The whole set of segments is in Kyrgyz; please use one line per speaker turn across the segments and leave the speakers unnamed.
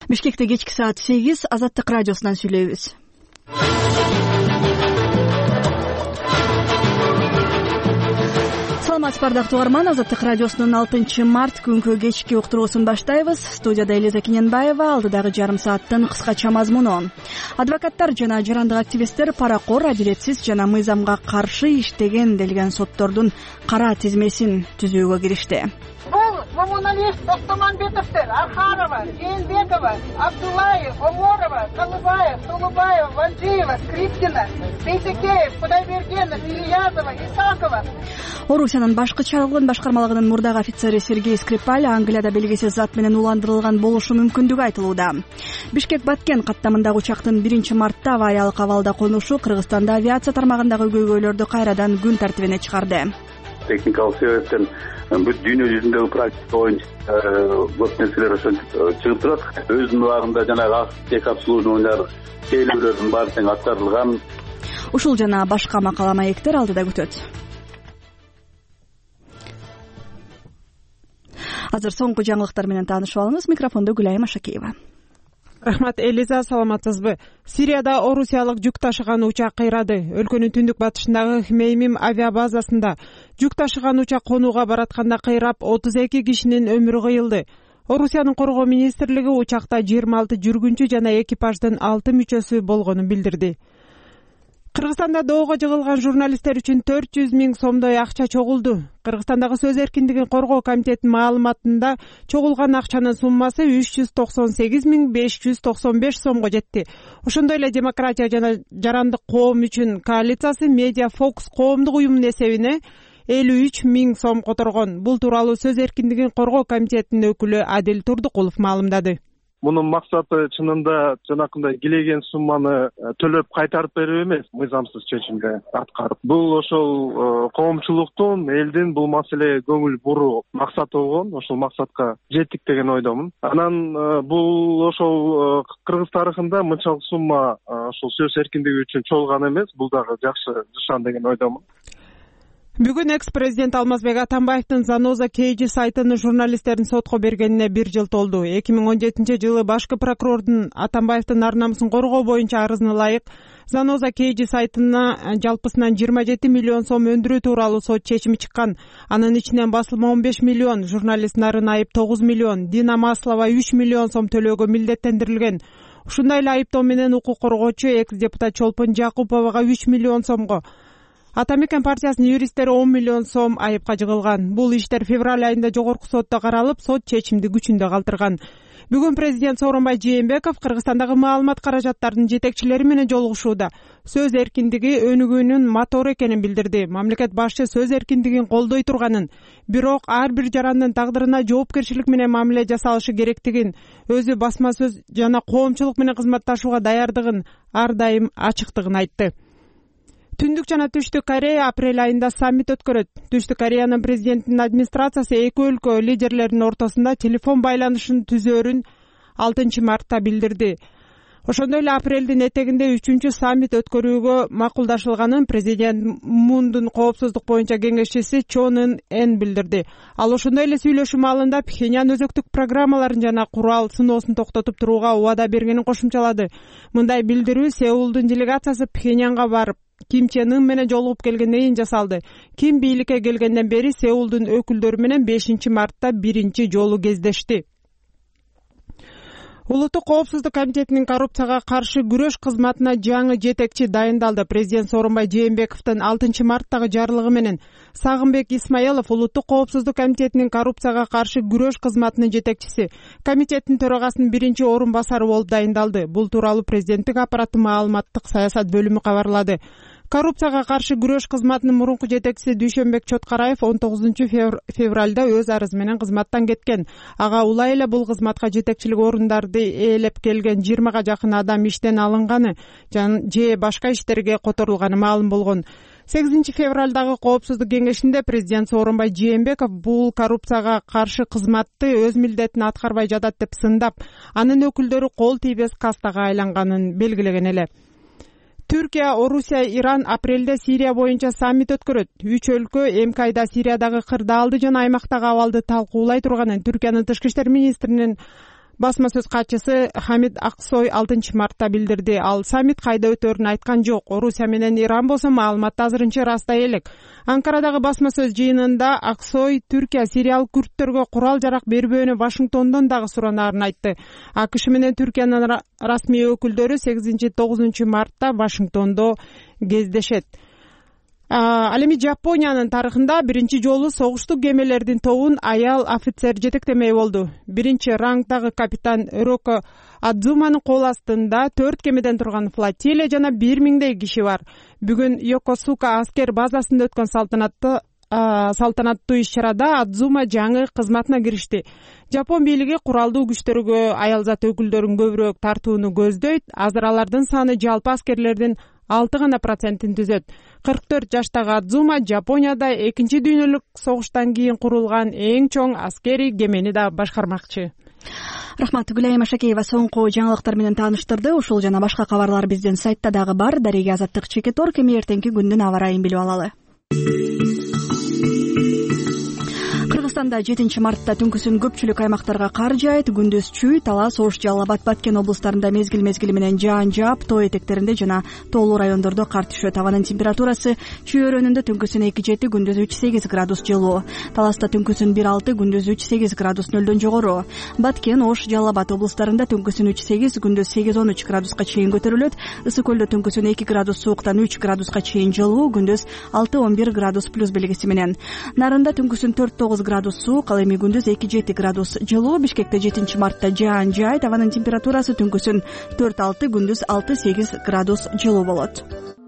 Бишкекте кечки саат 8 Азаттык радиосунан сүйлөйбүз. Саламатсызбы бардактуу угарман, Азаттык радиосунун 6 март күнгү кечки уктуруусун баштайбыз. Студияда Элиза Кененбаева, алдыдагы жарым сааттын кыскача мазмуну. Адвокаттар жана жарандык активисттер паракор, адилетсиз жана мыйзамга каршы иштеген делген соттордун кара тизмесин түзүүгө киришти.
Бул Мамуналиев, Тостоманбетовтер, Архарова, Жээнбекова, Абдуллаев, Оморова, Талыбаев, Тулубаева, Ванжиева, Скрипкина, Бейсекеев, Кудайбергенов, Ильязова, Исакова.
Орусиянын башкы чалгын башкармалыгынын мурдагы офицери Сергей Скрипаль Англияда белгисиз зат менен уландырылган болушу мүмкүндүгү айтылууда. Бишкек-Баткен каттамындагы учактын 1-мартта авариялык абалда конушу Кыргызстанда авиация тармагындагы көйгөйлөрдү кайрадан күн тартибине чыгарды.
Техникалык себептен бүт дүйнө жүзүндөгү практика боюнча көп нерселер ошентип чыгып турат. Өзүнүн убагында жанагы техобслуживаниялар чейлөөлөрдүн баары тең аткарылган.
Ушул жана башка макала маектер алдыда күтөт. Азыр соңку жаңылыктар менен таанышып алыңыз. Микрофондо Гүлайым Ашакиева.
Рахмат, Элиза, саламатсызбы? Сирияда Орусиялык жүк ташыган учак кыйрады. Өлкөнүн түндүк батышындагы Хмеймим авиабазасында жүк ташыган учак конууга баратканда кыйрап 32 кишинин өмүрү кыйылды. Орусиянын коргоо министрлиги учакта 26 жүргүнчү жана экипаждын 6 мүчөсү болгонун билдирди. Кыргызстанда доого жыгылган журналисттер үчүн 400 000 сомдой акча чогулду. Кыргызстандагы сөз эркиндигин коргоо комитетинин маалыматында чогулган акчанын суммасы 398 595 сомго жетти. Ошондой эле демократия жана жарандык коом үчүн коалициясы Media Fox коомдук уюмунун эсебине 53 000 сом которгон. Бул тууралуу сөз эркиндигин коргоо комитетинин өкүлү Адил Турдукулов маалымдады.
Мунун максаты чынында жанакындай килеген сумманы төлөп кайтарып берүү эмес, мыйзамсыз чечимди аткарып. Бул ошол коомчулуктун, элдин бул маселеге көңүл буруу максаты болгон. Ошол максатка жеттик деген ойдомун. Анан бул ошол Кыргыз тарыхында мынчалык сумма ошол сөз эркиндиги үчүн чогулган эмес. Бул дагы жакшы нышан деген ойдомун.
Бүгүн экс-президент Алмазбек Атамбаевдин Заноза KG сайтынын журналисттердин сотко бергенине 1 жыл толду. 2017-жылы башкы прокурордун Атамбаевдин ар-намысын коргоо боюнча арызына ылайык Заноза KG сайтына жалпысынан 27 миллион сом өндүрүү тууралуу сот чечими чыккан. Анын ичинен басылма 15 миллион, журналист Нарын Айып 9 миллион, Дина Маслова 3 миллион сом төлөөгө милдеттендирилген. Ушундай эле айыптоо менен укук коргоочу экс-депутат Чолпон Жакуповага 3 миллион сомго, Атамекен партиясынын юристтери 10 миллион сом айыпка жыгылган. Бул иштер февраль айында жогорку сотто каралып, сот чечимди күчүндө калтырган. Бүгүн президент Сооронбай Жээнбеков Кыргызстандагы маалымат каражаттарынын жетекчилери менен жолугушууда. Сөз эркиндиги өнүгүүнүн мотору экенин билдирди. Мамлекет башчы сөз эркиндигин колдой турганын, бирок ар бир жарандын тагдырына жоопкерчилик менен мамиле жасалышы керектигин, өзү басма сөз жана коомчулук менен кызматташууга даярдыгын ар дайым ачыктыгын айтты. Түндүк жана Түштүк Корея апрель айында саммит өткөрөт. Түштүк Кореянын президентинин администрациясы эки өлкө лидерлеринин ортосунда телефон байланышын түзөөрүн 6 мартта билдирди. Ошондой эле апрелдин этегинде 3-чү саммит өткөрүүгө макулдашылганын президент Мундун коопсуздук боюнча кеңешчиси Чон Эн билдирди. Ал ошондой эле сүйлөшүү маалында Пхеньян өзөктүк программаларын жана курал сыноосун токтотуп турууга убада бергенин кошумчалады. Мындай билдирүү Сеулдун делегациясы Пхеньянга барып Ким Чен Ын менен жолугуп келгенден кийин жасалды. Ким бийликке келгенден бери Сеулдун өкүлдөрү менен 5 мартта биринчи жолу кездешти. Улуттук коопсуздук комитетинин коррупцияга каршы күрөш кызматына жаңы жетекчи дайындалды. Президент Сооронбай Жээнбековдун 6 марттагы жарлыгы менен Сагынбек Исмаилов улуттук коопсуздук комитетинин коррупцияга каршы күрөш кызматынын жетекчиси, комитеттин төрагасынын биринчи орун басары болуп дайындалды. Бул тууралуу президенттик аппараттын маалыматтык саясат бөлүмү кабарлады. Коррупцияга каршы күрөш кызматынын мурунку жетекчиси Дүйшөнбек Чоткараев 19 февралда өз арызы менен кызматтан кеткен. Ага улай эле бул кызматка жетекчилик орундарды ээлеп келген 20га жакын адам иштен алынганы же башка иштерге которулганы маалым болгон. 8 февралдагы коопсуздук кеңешинде президент Сооронбай Жээнбеков бул коррупцияга каршы кызматты өз милдетин аткарбай жатат деп сындап, анын өкүлдөрү кол тийбес кастага айланганын белгилеген эле. Түркия, Орусия, Иран апрелде Сирия боюнча саммит өткөрөт. 3 өлкө эмки айда Сириядагы кырдаалды жана аймактагы абалды талкуулай турганын Түркиянын тышкы иштер министринин Басма сөз катчысы Хамид Аксой 6 мартта билдирди. Ал саммит кайда өтөрүн айткан жок. Орусия менен Иран болсо маалыматты азырынча растай элек. Анкарадагы басма сөз жыйынында Аксой Түркия сириялык күрттөргө курал жарак бербөөнү Вашингтондон дагы суранаарын айтты. АКШ менен Түркиянын расмий өкүлдөрү 8-9 мартта Вашингтондо кездешет. Ал эми Жапониянын тарыхында биринчи жолу согуштук кемелердин тобун аял офицер жетектемей болду. Биринчи рангдагы капитан Роко Адзуманын кол астында 4 кемеден турган флотилия жана 1000дей киши бар. Бүгүн Йокосука аскер базасында өткөн салтанаттуу иш-чарада Адзума жаңы кызматына киришти. Жапон бийлиги куралдуу күчтөргө аял зат өкүлдөрүн көбүрөөк тартууну көздөйт. Азыр алардын саны жалпы аскерлердин 6% түзөт. 44 жаштагы Адзума Жапонияда 2 дүйнөлүк согуштан кийин курулган эң чоң аскери кемени да башкармакчы.
Рахмат, Гүлайым Ашакеева соңку жаңылыктар менен тааныштырды. Ушул жана башка кабарлар биздин сайтта дагы бар. Дареги Азаттык Чекетор, кеми эртеңки күндүн аба ырайын билип алалы. Кыргызстанда 7 мартта түнкүсүн көпчүлүк аймактарга кар жаайт. Күндүз Чүй, Талас, Ош, Жалал Абад, Баткен облустарында мезгил менен жаан жаап, тоо этектеринде жана тоолуу райондордо кар түшөт. Абанын температурасы Чүй өрөөнүндө түнкүсүн 2-7, күндүз 3-8 градус жылуу. Таласта түнкүсүн 1-6, күндүз 3-8 градус нөлдөн жогору. Баткен, Ош, Жалал Абад облустарында түнкүсүн 3-8, күндүз 8-13 градуска чейин көтөрүлөт. Ысык көлдө түнкүсүн 2 градус сууктан 3 градуска чейин жылуу, күндүз 6-11 градус плюс белгиси менен. Нарында түнкүсүн 4-9 градус суук, ал эми күндүз 2-7 градус жылуу. Бишкекте 7 мартта жаан жаайт. Абанын температурасы түнкүсүн 4-6, күндүз 6-8 градус жылуу болот.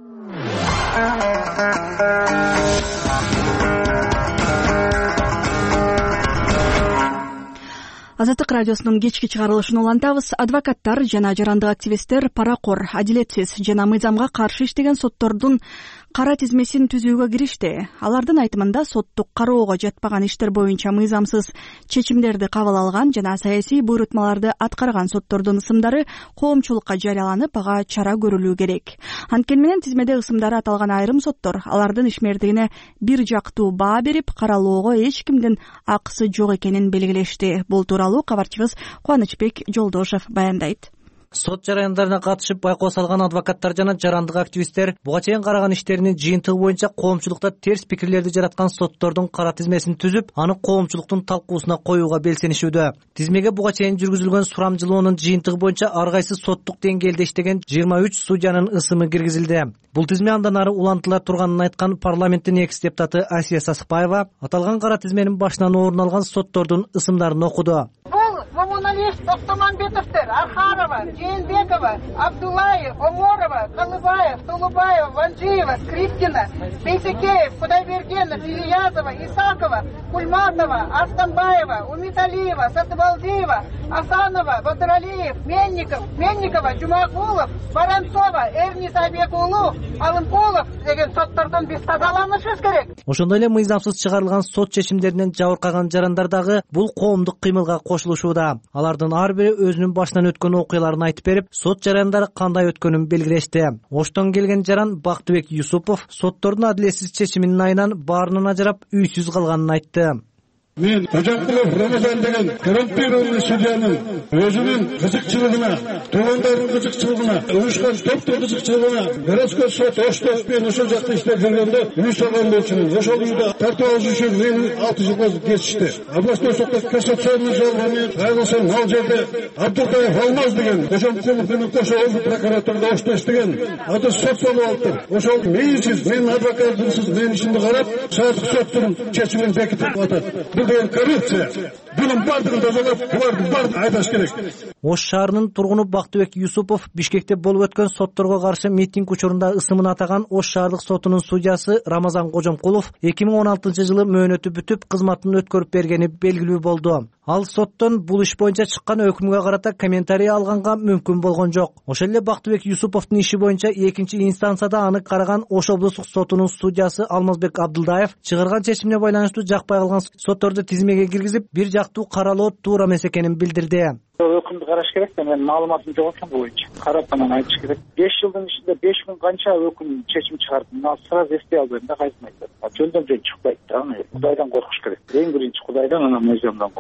Азаттык радиосунун кечки чыгарылышын улантабыз. Адвокаттар жана жарандык активисттер паракор, адилетсиз жана мыйзамга каршы иштеген соттордун кара тизмесин түзүүгө киришти. Алардын айтымында соттук кароого жатпаган иштер боюнча мыйзамсыз чечимдерди кабыл алган жана саясий буйрутмаларды аткарган соттордун ысымдары коомчулукка жарыяланып, ага чара көрүлүү керек. Анткени менен тизмеде ысымдары аталган айрым соттор алардын ишмердигине бир жактуу баа берип, каралоого эч кимдин акысы жок экенин белгилешти. Бул тууралуу кабарчыбыз Кубанычбек Жолдошев баяндайт.
Сот жараяндарына катышып байкоо салган адвокаттар жана жарандык активисттер буга чейин караган иштеринин жыйынтыгы боюнча коомчулукта терс пикирлерди жараткан соттордун кара тизмесин түзүп, аны коомчулуктун талкуусуна коюуга белсенишүүдө. Тизмеге буга чейин жүргүзүлгөн сурамжылоонун жыйынтыгы боюнча ар кайсы соттук деңгээлде иштеген 23 судьянын ысымы киргизилди. Бул тизме андан ары улантыла турганын айткан парламенттин экс-депутаты Асия Сасыкбаева аталган кара тизменин башынан орун алган соттордун ысымдарын окуду.
Мамуналиев, Тохтаманбетовтер, Архарова, Жээнбекова, Абдуллаев, Оморова, Калыбаев, Тулубаева, Ванжиева, Скрипкина, Бейсекеев, Кудайбергенов, Ильязова, Исакова, Кульматова, Астанбаева, Умиталиева, Сатыбалдиева, Асанова, Батыралиев, Менникова, Жумагулов, Воронцова, Эрнис Абекулов, Алымкулов деген соттордон биз тазаланышыбыз керек.
Ошондой эле мыйзамсыз чыгарылган сот чечимдеринен жабыркаган жарандар дагы бул коомдук кыймылга кошулушууда. Алардын ар бири өзүнүн башынан өткөн окуяларын айтып берип, сот жарандары кандай өткөнүн белгилешти. Оштон келген жаран Бактыбек Юсупов соттордун адилетсиз чечиминин айынан баарынан ажырап, үйсүз калганын айтты.
Мен Кожомкулов Рамазан деген коррумпированный судьянын өзүнүн кызыкчылыгына, туугандардын кызыкчылыгына, уюшкан топтун кызыкчылыгына городской сот Ошто мен ошол жакта иштеп жүргөндө үй салган болчумун. Ошол үйдө тартып алыш үчүн мени 6 жылга кетишти. Областной сотко кассационный жалоба менен кайрылсам, ал жерде Абдулкаев Алмаз деген Кожомкулов менен кошо облус прокуратурада Ошто иштеген аты сот болуп алыптыр. Ошол мейинсиз, менин адвокатымсыз менин ишимди карап, саяттык соттун чечимин бекитип атат. Коррупция. Bunun bardığını тазалап, буларды барды айташ керек.
Ош шаарынын тургуну Бактыбек Юсупов Бишкекте болуп өткөн сотторго каршы митинг учурунда ысымын атаган Ош шаардык сотунун судьясы Рамазан Кожомкулов 2016 жылы мөөнөтү бүтүп кызматын өткөрүп бергени белгилүү болду. Ал соттон бул иш боюнча чыккан өкүмгө карата комментарий алганга мүмкүн болгон жок. Ошол эле Бактыбек Юсуповдун иши боюнча экинчи инстанцияда аны караган Ош облустук сотунун судьясы Алмазбек Абдылдаев чыгарган чечимине байланыштуу жакпай калган сотторду тизмеге киргизип, бир жактуу каралоо туура эмес экенин билдирди.
Өкүмдү караш керек да, мен маалыматым жок экен бул боюнча. Карап анан айтыш керек. 5 жылдын ичинде 5 күн канча өкүм чечим чыгарды. Мына сразу эстей албайм да, кайсын айтат. Жөндөн жөн чыкпайт да. Кудайдан коркуш керек. Эң биринчи Кудайдан, анан мыйзамдан коркуш керек.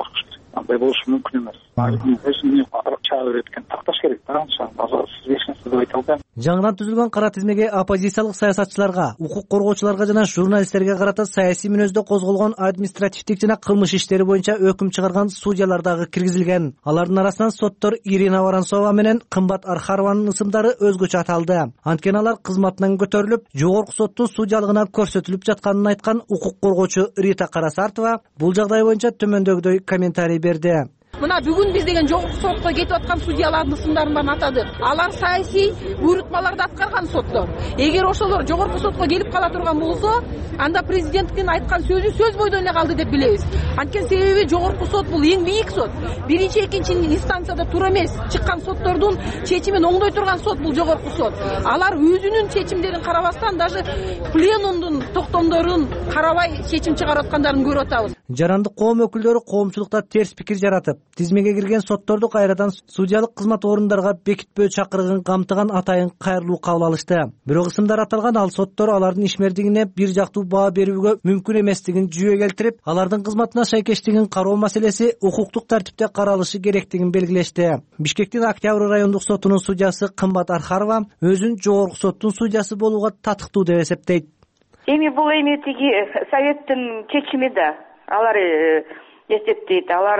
андай болушу мүмкүн эмес. Өзүнүн чыга берет экен, такташ керек да анча. Азыр сиз эч нерсе деп айта албайм.
Жаңыдан түзүлгөн кара тизмеге оппозициялык саясатчыларга, укук коргоочуларга жана журналисттерге карата саясий мүнөздө козголгон административдик жана кылмыш иштери боюнча өкүм чыгарган судьялар дагы киргизилген. Алардын арасынан соттор Ирина Воронцова менен Кымбат Архарованын ысымдары өзгөчө аталды. Анткени алар кызматынан көтөрүлүп, жогорку соттун судьялыгына көрсөтүлүп жатканын айткан укук коргоочу Рита Карасартова бул жагдай боюнча төмөндөгүдөй комментарий берди.
Мына бүгүн биз деген жогорку сотко кетип аткан судьялардын ысымдарын баарын атадык. Алар саясий буйрутмаларды аткарган соттор. Эгер ошолор жогорку сотко келип кала турган болсо, анда президенттин айткан сөзү сөз бойдон эле калды деп билебиз. Анткени себеби жогорку сот бул эң бийик сот. Биринчи, экинчи инстанцияда тура эмес чыккан соттордун чечимин оңдой турган сот бул жогорку сот. Алар өзүнүн чечимдерин карабастан, даже пленумдун токтомдорун карабай чечим чыгарып аткандарын көрүп атабыз.
Жарандык коом өкүлдөрү коомчулукта терс пикир жаратып, тизмеге кирген сотторду кайрадан судьялык кызмат орундарга бекитпөө чакырыгын камтыган атайын кайрылуу кабыл алышты. Бирок ысымдар аталган ал соттор алардын ишмердигине бир жактуу баа берүүгө мүмкүн эместигин жүйө келтирип, алардын кызматына шайкештигин кароо маселеси укуктук тартипте каралышы керектигин белгилешти. Бишкектин Октябрь райондук сотунун судьясы Кымбат Архарова өзүн жогорку соттун судьясы болууга татыктуу деп эсептейт.
Бул тиги советтин чечими да. Алар эсептейт, алар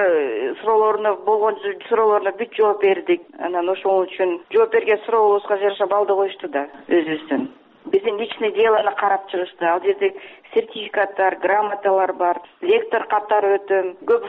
болгон суроолоруна бүт жооп бердик. Анан ошол үчүн жооп берген сурообузга жараша балды коюшту да өзүбүздүн. Биздин личный делону карап чыгышты. Ал жерде сертификаттар, грамоталар бар. Лектор катары өтөм. Көп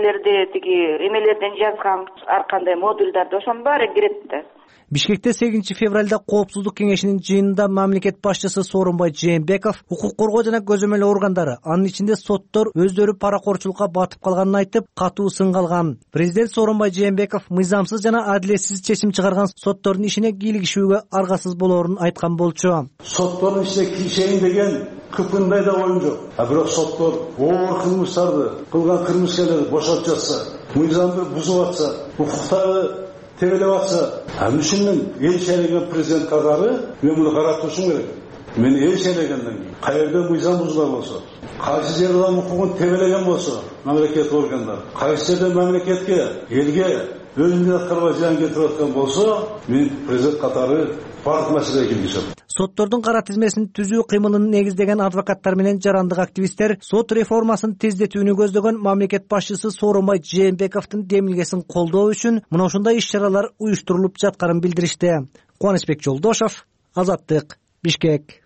эмелерден жазган ар кандай модульдарды ошонун баары кирет да.
Бишкекте 8 февралда Коопсуздук кеңешинин жыйынында мамлекет башчысы Сооронбай Жээнбеков укук коргоо жана көзөмөл органдары, анын ичинде соттор өздөрү паракорчулукка батып калганын айтып, катуу сын калган. Президент Сооронбай Жээнбеков мыйзамсыз жана адилетсиз чечим чыгарган соттордун ишине кийлигишүүгө аргасыз болоорун айткан болчу.
Соттордун ичине кийишейин деген кыпындай да оюм жок. Бирок соттор оор кылмыштарды кылган кылмыскерлерди бошотуп жатса, мыйзамды бузуп атса, укуктагы тегелеп атса, ушунун эл шайлеген президент катары мен муну каратышым керек. Мен эл шайлегенден кийин каерде мыйзам бузулган болсо, кайсы жерде адам укугун тегелеген болсо, мамлекет органдары, кайсы жерде мамлекетке, элге өзүнүн аткарбай зыян келтирип аткан болсо, мен президент катары бардык маселеге киргизем.
Соттордун кара тизмесин түзүү кыймылын негиздеген адвокаттар менен жарандык активисттер сот реформасын тездетүүнү көздөгөн мамлекет башчысы Сооронбай Жээнбековдун демилгесин колдоо үчүн мына ушундай иш-чаралар уюштурулуп жатканын билдиришти. Кубанычбек Жолдошов, Азаттык, Бишкек.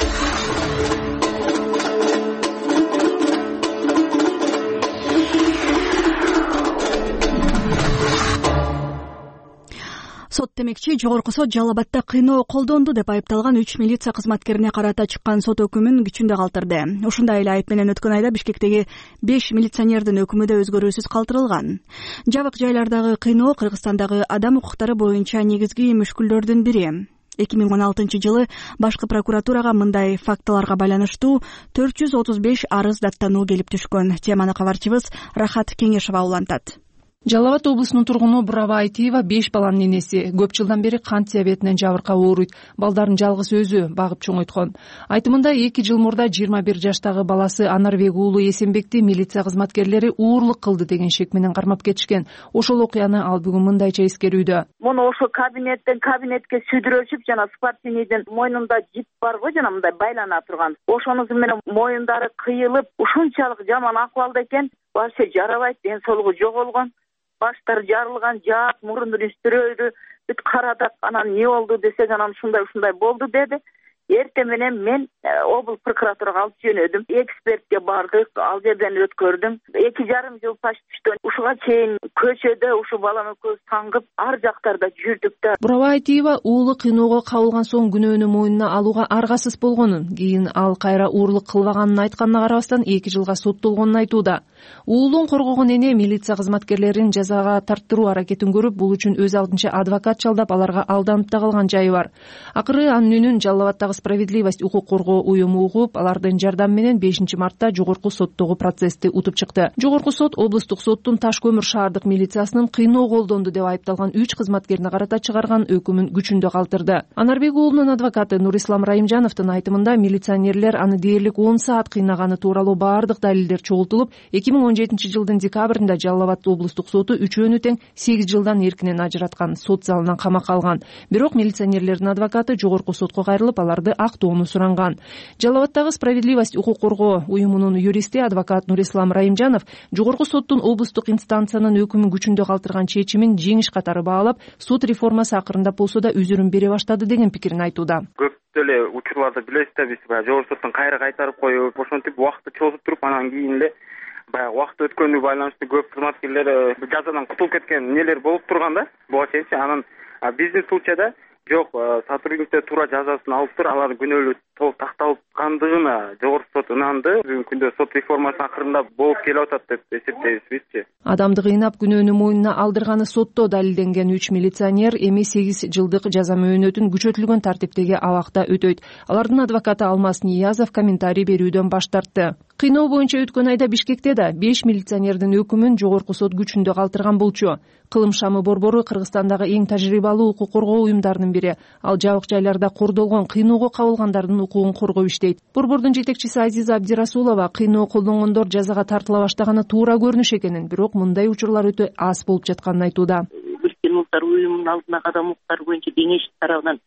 Сот демекчи, жогорку сот Жалал Абадда кыйноо колдонду деп айыпталган 3 милиция кызматкерине карата чыккан сот өкүмүн күчүндө калтырды. Ушундай эле айып менен өткөн айда Бишкектеги 5 милиционердин өкүмү да өзгөрүүсүз калтырылган. Жабык жайлардагы кыйноо Кыргызстандагы адам укуктары боюнча негизги мүшкүлдөрдүн бири. 2016-жылы башкы прокуратурага мындай фактыларга байланыштуу 435 арыз даттануу келип түшкөн. Теманы кабарчыбыз Рахат Кеңешова улантат.
Жалал Абад облусунун тургуну Бурава Айтиева 5 баланын энеси. Көп жылдан бери кант диабетинен жабыркап ооруйт. Балдарын жалгыз өзү багып чоңойткон. Айтымында 2 жыл мурда 21 жаштагы баласы Анарбек уулу Эсенбекти милиция кызматкерлери уурлук кылды деген шек менен кармап кетишкен. Ошол окуяны ал бүгүн мындайча эскерүүдө.
Муну ошо кабинеттен кабинетке сүдүрөшүп, жана спортивныйдин мойнунда жип барбы, жана мындай байлана турган. Ошонусу менен моюндары кыйылып, ушунчалык жаман акыбалда экен, вообще жарабайт, ден соолугу жоголгон. Баштары жарылган, жаак, мурундун үстүрөлү бүт карадак. Анан эмне болду десек, анан ушундай болду деди. Эртең менен мен облус прокуратурага алып жөнөдүм. Экспертке бардык, ал жерден өткөрдүм. 2,5 жыл почти ушуга чейин көчөдө ушу баланы көз таңгып, ар жактарда жүрдүк да.
Бурава Айтиева уулу кыйноого кабылган соң күнөөнү мойнуна алууга аргасыз болгонун, кийин ал кайра уурлук кылбаганын айтканына карабастан 2 жылга соттолгонун айтууда. Уулун коргогон эне милиция кызматкерлерин жазага тарттыруу аракетин көрүп, бул үчүн өз алдынча адвокат жалдап, аларга алданып да калган жайы бар. Акыры анын үнүн Жалал Абаддагы справедливость укук коргоо уюму угуп, алардын жардамы менен 5-мартта жогорку соттогу процессти утуп чыкты. Жогорку сот облустук соттун Таш көмүр шаардык милициясынын кыйноо колдонду деп айыпталган 3 кызматкерине карата чыгарган өкүмүн күчүндө калтырды. Анарбек уулунун адвокаты Нурислам Райымжановдун айтымында милиционерлер аны дээрлик 10 саат кыйнаганы тууралуу баардык далилдер чогултулуп, 2017-жылдын декабрында Жалал Абад облустук соту үчөөнү тең 8 жылдан эркинен ажыраткан, сот залынан камакка алган. Бирок милиционерлердин адвокаты жогорку сотко кайрылып, аларды актоону суранган. Жалал Абаддагы справедливость укук коргоо уюмунун юристи адвокат Нурислам Райымжанов жогорку соттун облустук инстанциянын өкүмүн күчүндө калтырган чечимин жеңиш катары баалап, сот реформасы акырындап болсо да үзүрүн бере баштады деген пикирин айтууда.
Көп эле учурларда билесиз да, биз жогорку соттон кайра кайтарып коюп, ошентип убакытты чогултуп туруп, анан кийин эле баягы убакыт өткөнүгө байланыштуу көп кызматкерлер жазадан кутулуп кеткен нелер болуп турган да, буга чейинчи. Анан биздин случайда жок, сотрудниктер туура жазасын алыптыр, алардын күнөөлүү толук такталып калгандыгына жогорку сот ынанды. Бүгүнкү күндө сот реформасы акырында болуп келип атат деп эсептейбиз бизчи. Адамды
кыйнап күнөөнү мойнуна алдырганы сотто далилденген 3 милиционер эми 8 жылдык жаза мөөнөтүн күчөтүлгөн тартиптеги абакта өтөйт. Алардын адвокаты Алмаз Ниязов комментарий берүүдөн баш тартты. Кыйноо боюнча өткөн айда Бишкекте да 5 милиционердин өкүмүн жогорку сот күчүндө калтырган болчу. Кылым Шамы борбору Кыргызстандагы эң тажрыйбалуу укук коргоо уюмдарынын бири. Ал жабык жайларда кордолгон, кыйноого кабылгандардын укугун коргоп иштейт. Борбордун жетекчиси Азиза Абдирасулова кыйноо колдонгондор жазага тартыла баштаганы туура көрүнүш экенин, бирок мындай учурлар өтө аз болуп жатканын айтууда.
Бириккен Улуттар уюмунун алдына кадам укуктары боюнча кеңеш тарабынан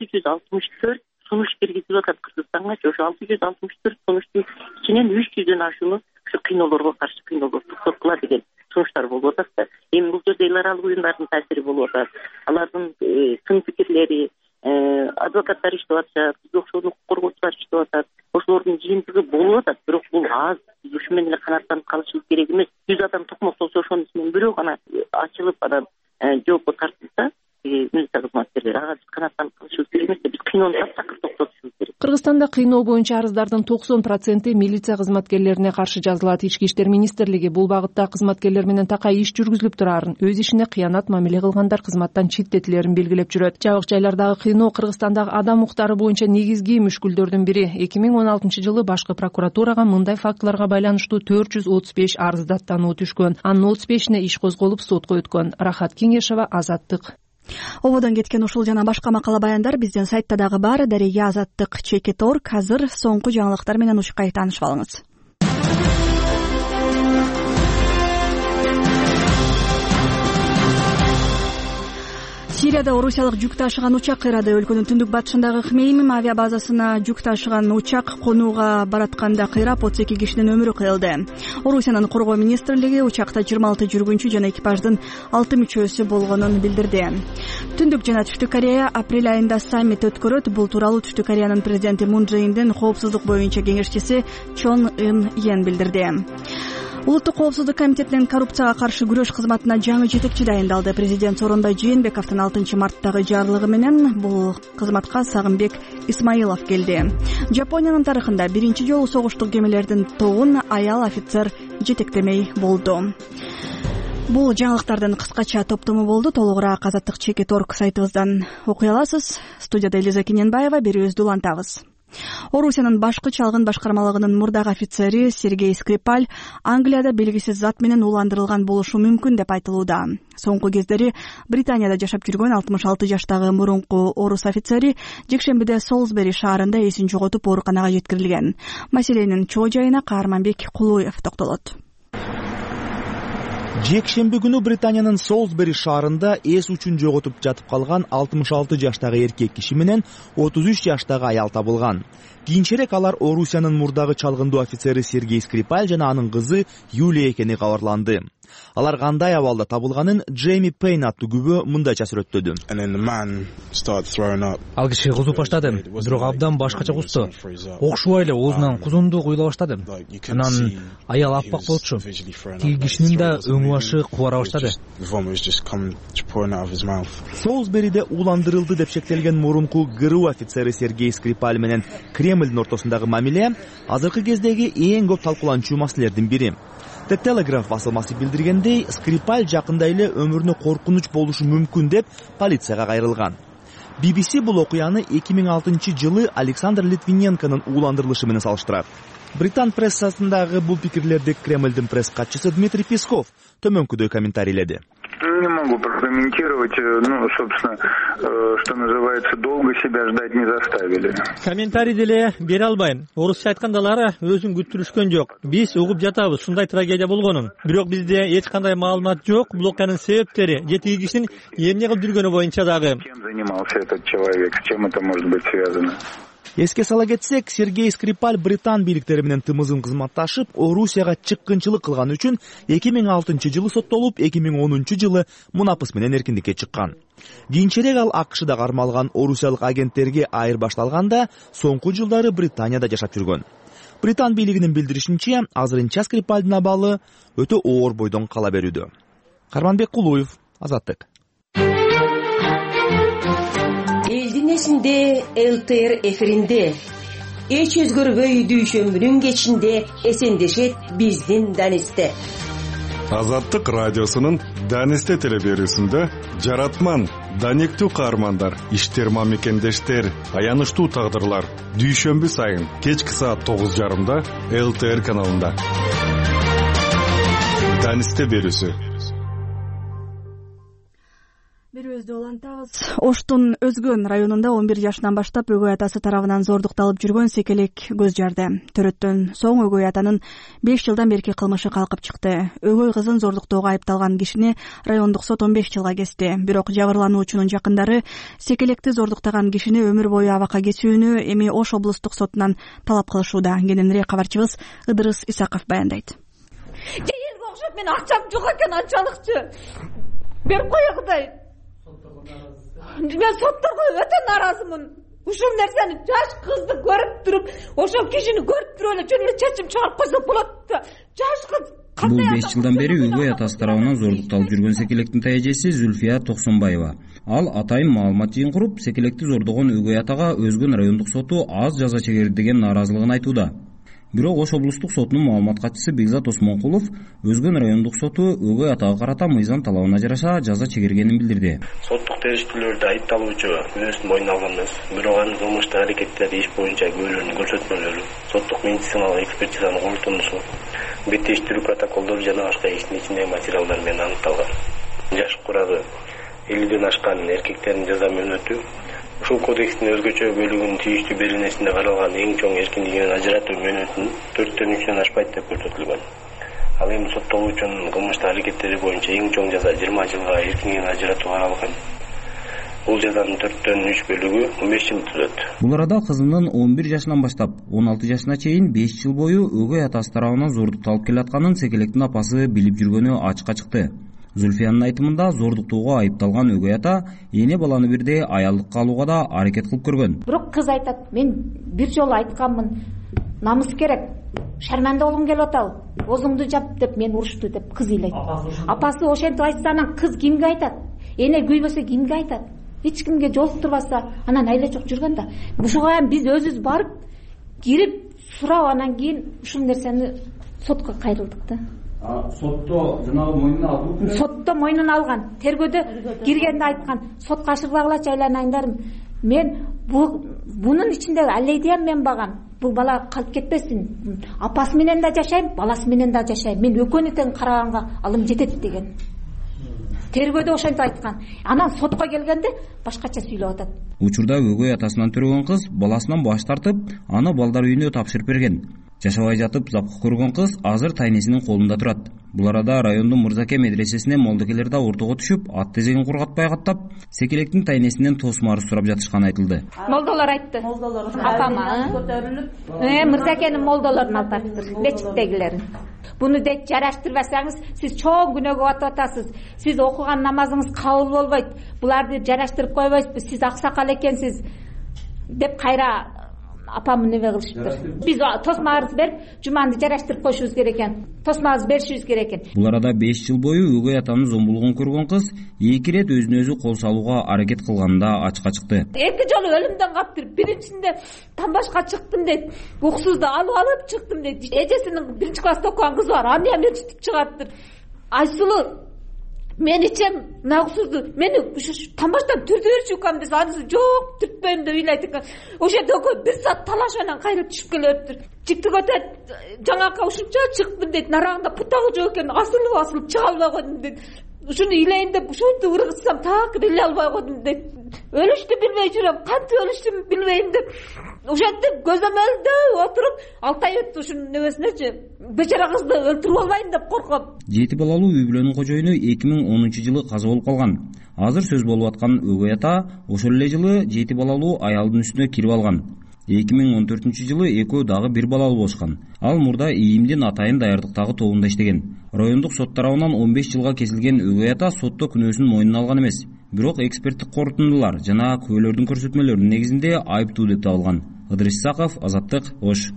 664 сунуш киргизилип атат Кыргызстанга. Ошо 664 сунуштун ичинен 300дөн ашууну ушу кыйноолорго каршы кыйноолор токтоткула деген сунуштар болуп атат да. Эми бул жерде эл аралык уюмдардын таасири болуп атат. Алардын сын пикирлери, адвокаттар иштеп атышат, бизге окшогон укук коргоочулар иштеп атат. Ошолордун жыйынтыгы болуп атат, бирок бул аз. Биз ушу менен эле канааттанып калышыбыз керек эмес. 100 адам токмок болсо ошонун ичинен бирөө гана ачылып анан жоопко тартылса, милиция кызматкерлери ага биз канааттанып калышыбыз керек эмес. Биз кыйноону таптакыр токтотушубуз керек.
Кыргызстанда кыйноо боюнча арыздардын 90% милиция кызматкерлерине каршы жазылат. Ички иштер министрлиги бул багытта кызматкерлер менен такай иш жүргүзүлүп турарын, өз ишине кыянат мамиле кылгандар кызматтан четтетилерин белгилеп жүрөт. Жабык жайлардагы кыйноо Кыргызстандагы адам укуктары боюнча негизги мүшкүлдөрдүн бири. 2016-жылы башкы прокуратурага мындай фактыларга байланыштуу 435 арыз даттануу түшкөн. Анын 35-ине иш козголуп сотко өткөн. Рахат Кеңешева, Азаттык.
Ободон кеткен ушул жана башка макала баяндар биздин сайтта дагы бар. Дареге Азаттык /Org. Азыр соңку жаңылыктар менен ушкай таанышып алыңыз. Сирияда орусиялык жүк ташыган учак кыйрады. Өлкөнүн түндүк батышындагы Хмеймим авиабазасына жүк ташыган учак конууга баратканда кыйрап 32 кишинин өмүрү кыйылды. Орусиянын коргоо министрлиги учакта 26 жүргүнчү жана экипаждын 6 мүчөсү болгонун билдирди. Түндүк жана Түштүк Корея апрель айында саммит өткөрөт. Бул тууралуу Түштүк Кореянын президенти Мун Чже-индин коопсуздук боюнча кеңешчиси Чон Ын Йен билдирди. Улуттук коопсуздук комитетинин коррупцияга каршы күрөш кызматына жаңы жетекчи дайындалды. Президент Сооронбай Жээнбековдун 6-марттагы жарлыгы менен бул кызматка Сагынбек Исмаилов келди. Жапониянын тарыхында биринчи жолу согуштук кемелердин тобун аял офицер жетектемей болду. Бул жаңылыктардын кыскача топтому болду. Толугураак Азаттык/Org сайтыбыздан окуй аласыз. Студияда Элиза Кененбаева, берүүбүздү улантабыз. Орусиянын башкы чалгын башкармалыгынын мурдагы офицери Сергей Скрипаль Англияда белгисиз зат менен уландырылган болушу мүмкүн деп айтылууда. Соңку кездери Британияда жашап жүргөн 66 жаштагы мурунку орус офицери жекшембиде Солсбери шаарында эсин жоготуп ооруканага жеткирилген. Маселенин чоо жайына Каарманбек Кулуев токтолот.
Жекшемби күнү Британиянын Солсбери шаарында эс үчүн жоготуп жатып калган 66 жаштагы эркек киши менен 33 жаштагы аял табылган. Кийинчерээк алар Орусиянын мурдагы чалгындуу офицери Сергей Скрипаль жана анын кызы Юлия экени кабарланды. Алар кандай абалда табылганын Джейми Пейн аттуу күбө мындайча сүрөттөдү.
Ал киши кузуп баштады, бирок абдан башкача кузду. Окшубай эле оозунан кузунду куйла баштады. Анан аял аппак болчу. Тиги кишинин да өң башы кубара баштады.
Солсбериде уландырылды деп шектелген мурунку ГРУ офицери Сергей Скрипаль менен Кремлдин ортосундагы мамиле азыркы кездеги эң көп талкууланчу маселелердин бири. The Telegraph басылмасы билдиргендей, Скрипаль жакында эле өмүрүнө коркунуч болушу мүмкүн деп полицияга кайрылган. BBC бул окуяны 2006-жылы Александр Литвиненконун ууландырылышы менен салыштырат. Британ прессасындагы бул пикирлерди Кремльдин пресс катчысы Дмитрий Песков төмөнкүдөй комментарийледи.
Не могу прокомментировать, собственно, что называется, долго себя ждать не заставили.
Комментарий деле бере албайм. Орусча айткандалары өзүн күттүрүшкөн жок. Биз угуп жатабыз, ушундай трагедия болгонун. Бирок бизде эч кандай маалымат жок. Бул окуянын себептери, жети кишинин эмне кылып жүргөнү боюнча дагы.
Чем занимался этот человек, с чем это может быть связано?
Эске сала кетсек, Сергей Скрипаль Британ бийликтери менен тымызын кызматташып, Орусияга чыккынчылык кылган үчүн 2006-жылы соттолуп, 2010-жылы мунапыс менен эркиндикке чыккан. Кийинчерээк ал АКШда кармалган орусиялык агенттерге айырбашталганда, соңку жылдары Британияда жашап жүргөн. Британ бийлигинин билдиришинче, азырынча Скрипальдын абалы өтө оор бойдон кала берүүдө. Карманбек Кулуев, Азаттык.
Элдин эсинде ЛТР эфиринде эч өзгөрбөй дүйшөмбүнүн кечинде эсендешет биздин Данисте.
Азаттык радиосунун Данисте телеберүүсүндө жаратман, данектүү каармандар, иштер мамекендештер, аянычтуу тагдырлар дүйшөмбү сайын кечки саат 9:30 ЛТР каналында. Данисте берүүсү.
Берүүбүздү улантабыз. Оштун Өзгөн районунда 11 жашынан баштап өгөй атасы тарабынан зордукталып жүргөн секелек көз жарды. Төрөттөн соң өгөй атанын 5 жылдан берки кылмышы калкып чыкты. Өгөй кызын зордуктоого айыпталган кишини райондук сот 15 жылга кести. Бирок жабырлануучунун жакындары секелекти зордуктаган кишини өмүр бою абакка кесүүнү эми Ош облустук сотунан талап кылышууда. Кененирээк кабарчыбыз Ыдырыс Исаков баяндайт.
Элге окшоп мен акчам жок экен анчалыкчы. Берип кое Кудай. Мен сотторго өтө нааразымын. Ушул нерсени жаш кызды көрүп туруп, ошол кишини көрүп туруп эле жөн эле чечим чыгарып койсок болот да. Жаш кыз
Бул 5 жылдан бери өгөй атасы тарабынан зордукталып жүргөн секелектин тажеси Зүлфия Токсонбаева. Ал атайын маалымат жыйын куруп, секелекти зордогон өгөй атага Өзгөн райондук соту аз жаза чегерди деген нааразылыгын айтууда. Бирок Ош облустук сотунун маалымат катчысы Бекзат Осмонкулов Өзгөн райондук соту өгөй атага карата мыйзам талабына жараша жаза чегергенин билдирди.
Соттук териштирүүлөрдө айыпталуучу күнөөсүн мойнуна алган эмес, бирок анын кылмыштык аракеттери иш боюнча күбөлөрүнүн көрсөтмөлөрү, соттук медициналык экспертизанын корутундусу, беттештирүү протоколдору жана башка иштин ичиндеги материалдар менен аныкталган. Жаш курагы 50ден ашкан эркектердин жаза мөөнөтү ушул кодекстин өзгөчө бөлүгүнүн тийиштүү беренесинде каралган эң чоң эркиндигинен ажыратуу мөөнөтүнүн 4/3 ашпайт деп көрсөтүлгөн. Ал эми соттолуучунун кылмыштык аракеттери боюнча эң чоң жаза 20 жылга эркиндигинен ажыратуу каралган. Бул жазанын 4/3 бөлүгү 15 жыл түзөт.
Бул арада кызынын 11 жашынан баштап 16 жашына чейин 5 жыл бою өгөй атасы тарабынан зордукталып келатканын секелектин апасы билип жүргөнү ачыкка чыкты. Зүлфиянын айтымында зордуктоого айыпталган өгөй ата эне баланы бирдей аялдыкка алууга да аракет кылып көргөн.
Бирок кыз айтат, мен бир жолу айтканмын, намыс керек, шарманда болгум келип атабы, оозуңду жап деп мен урушту деп кыз ыйлайт. Апасы ошентип айтса анан кыз кимге айтат? Эне күйбөсө кимге айтат? Эч кимге жолуктурбаса анан айла жок жүргөн да. Ушуга биз өзүбүз барып кирип сурап анан кийин ушул нерсени сотко кайрылдык да.
Сотто жанагы мойнуна алды.
Сотто мойнуна алган. Тергөөдө киргенде айткан, сотко ашырбагылачы айланайындарым. Мен бунун ичинде алейдиям мен багам. Бул бала калып кетпесин. Апасы менен да жашайм, баласы менен да жашайм. Мен экөөнү тең караганга алым жетет деген. Тергөөдө ошентип айткан. Анан сотко келгенде башкача сүйлөп атат.
Учурда өгөй атасынан төрөгөн кыз баласынан баш тартып, аны балдар үйүнө тапшырып берген. Жашабай жатып запкы көргөн кыз азыр тайнесинин колунда турат. Бул арада райондун Мырзаке медресесине молдокелер да ортого түшүп, ат тезегин кургатпай каттап, секелектин тайнесинен тосмары сурап жатышканы айтылды.
Молдолор айтты. Апама көтөрүлүп, Мырзакенин молдолорун алып барыптыр, мечиттегилерин. Буну дейт жараштырбасаңыз, сиз чоң күнөөгө батып атасыз. Сиз окуган намазыңыз кабыл болбойт. Буларды жараштырып койбойсузбу? Сиз аксакал экенсиз деп кайра апамды неме кылышыптыр. Биз тосма арыз берип, жуманды жараштырып коюшубуз керек экен. Тосма арыз беришибиз керек экен.
Бул арада 5 жыл бою өгөй атанын зомбулугун көргөн кыз 2 рет өзүнө өзү кол салууга аракет кылганда ачыкка чыкты.
2 жолу өлүмдөн каптыр. Биринчисинде тамбашка чыктым дейт. Уксузду алып чыктым дейт. Эжесинин 1-класста окуган кызы бар. Аны мечиттип чыгарыптыр. Айсулуу мен ичем мына суду мени тамаштап түртүп берчү укам десе анысы жок түртпөйм деп ыйлайт экен. Ошол жерде экөө 1 саат талаш менен кайрып түшүп келиптир. Чиктик өтөт жаңакы ушунча чыктым дейт. Нарагында путагы жок экен. Асылып чыга албай койдум дейт. Ушуну ыйлайын деп ушинтип ыргытсам так иле албай койдум дейт. Өлүштү билбей жүрөм, кантип өлүштүмү билбейм деп. Ушентип көзөмөлдө отуруп 6 ай өттү ушунун небесинечи. Бечара кызды өлтүрүп албайын деп корком. 7
балалуу үй бүлөнүн кожоюну 2010-жылы каза болуп калган. Азыр сөз болуп аткан өгөй ата ошол эле жылы 7 балалуу аялдын үстүнө кирип алган. 2014-жылы экөө дагы 1 балалуу болушкан. Ал мурда ИИМдин атайын даярдыктагы тобунда иштеген. Райондук сот тарабынан 15 жылга кесилген өгөй ата сотто күнөөсүн мойнуна алган эмес. Бирок эксперттик корутундулар жана күбөлөрдүн көрсөтмөлөрүнүн негизинде айыптуу деп табылган. Ыдырыс Исаков, Азаттык, Ош.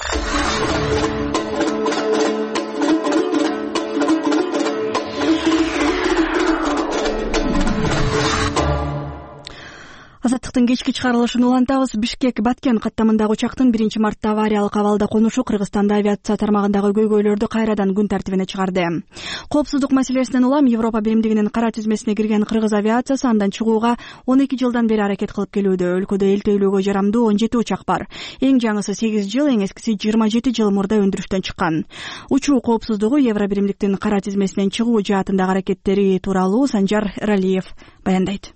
Азаттыктын кечки чыгарылышын улантабыз. Бишкек Баткен каттамындагы учактын 1-мартта авариялык абалда конушу Кыргызстанда авиация тармагындагы көйгөйлөрдү кайрадан күн тартибине чыгарды. Коопсуздук маселесинен улам Европа биримдигинин кара тизмесине кирген кыргыз авиациясы андан чыгууга 12 жылдан бери аракет кылып келүүдө. Өлкөдө эл тейлөөгө жарамдуу 17 учак бар. Эң жаңысы 8 жыл, эң эскиси 27 жыл мурда өндүрүштөн чыккан. Учуу коопсуздугу Евро биримдиктин кара тизмесинен чыгуу жаатындагы аракеттери тууралуу Санжар Эралиев баяндайт.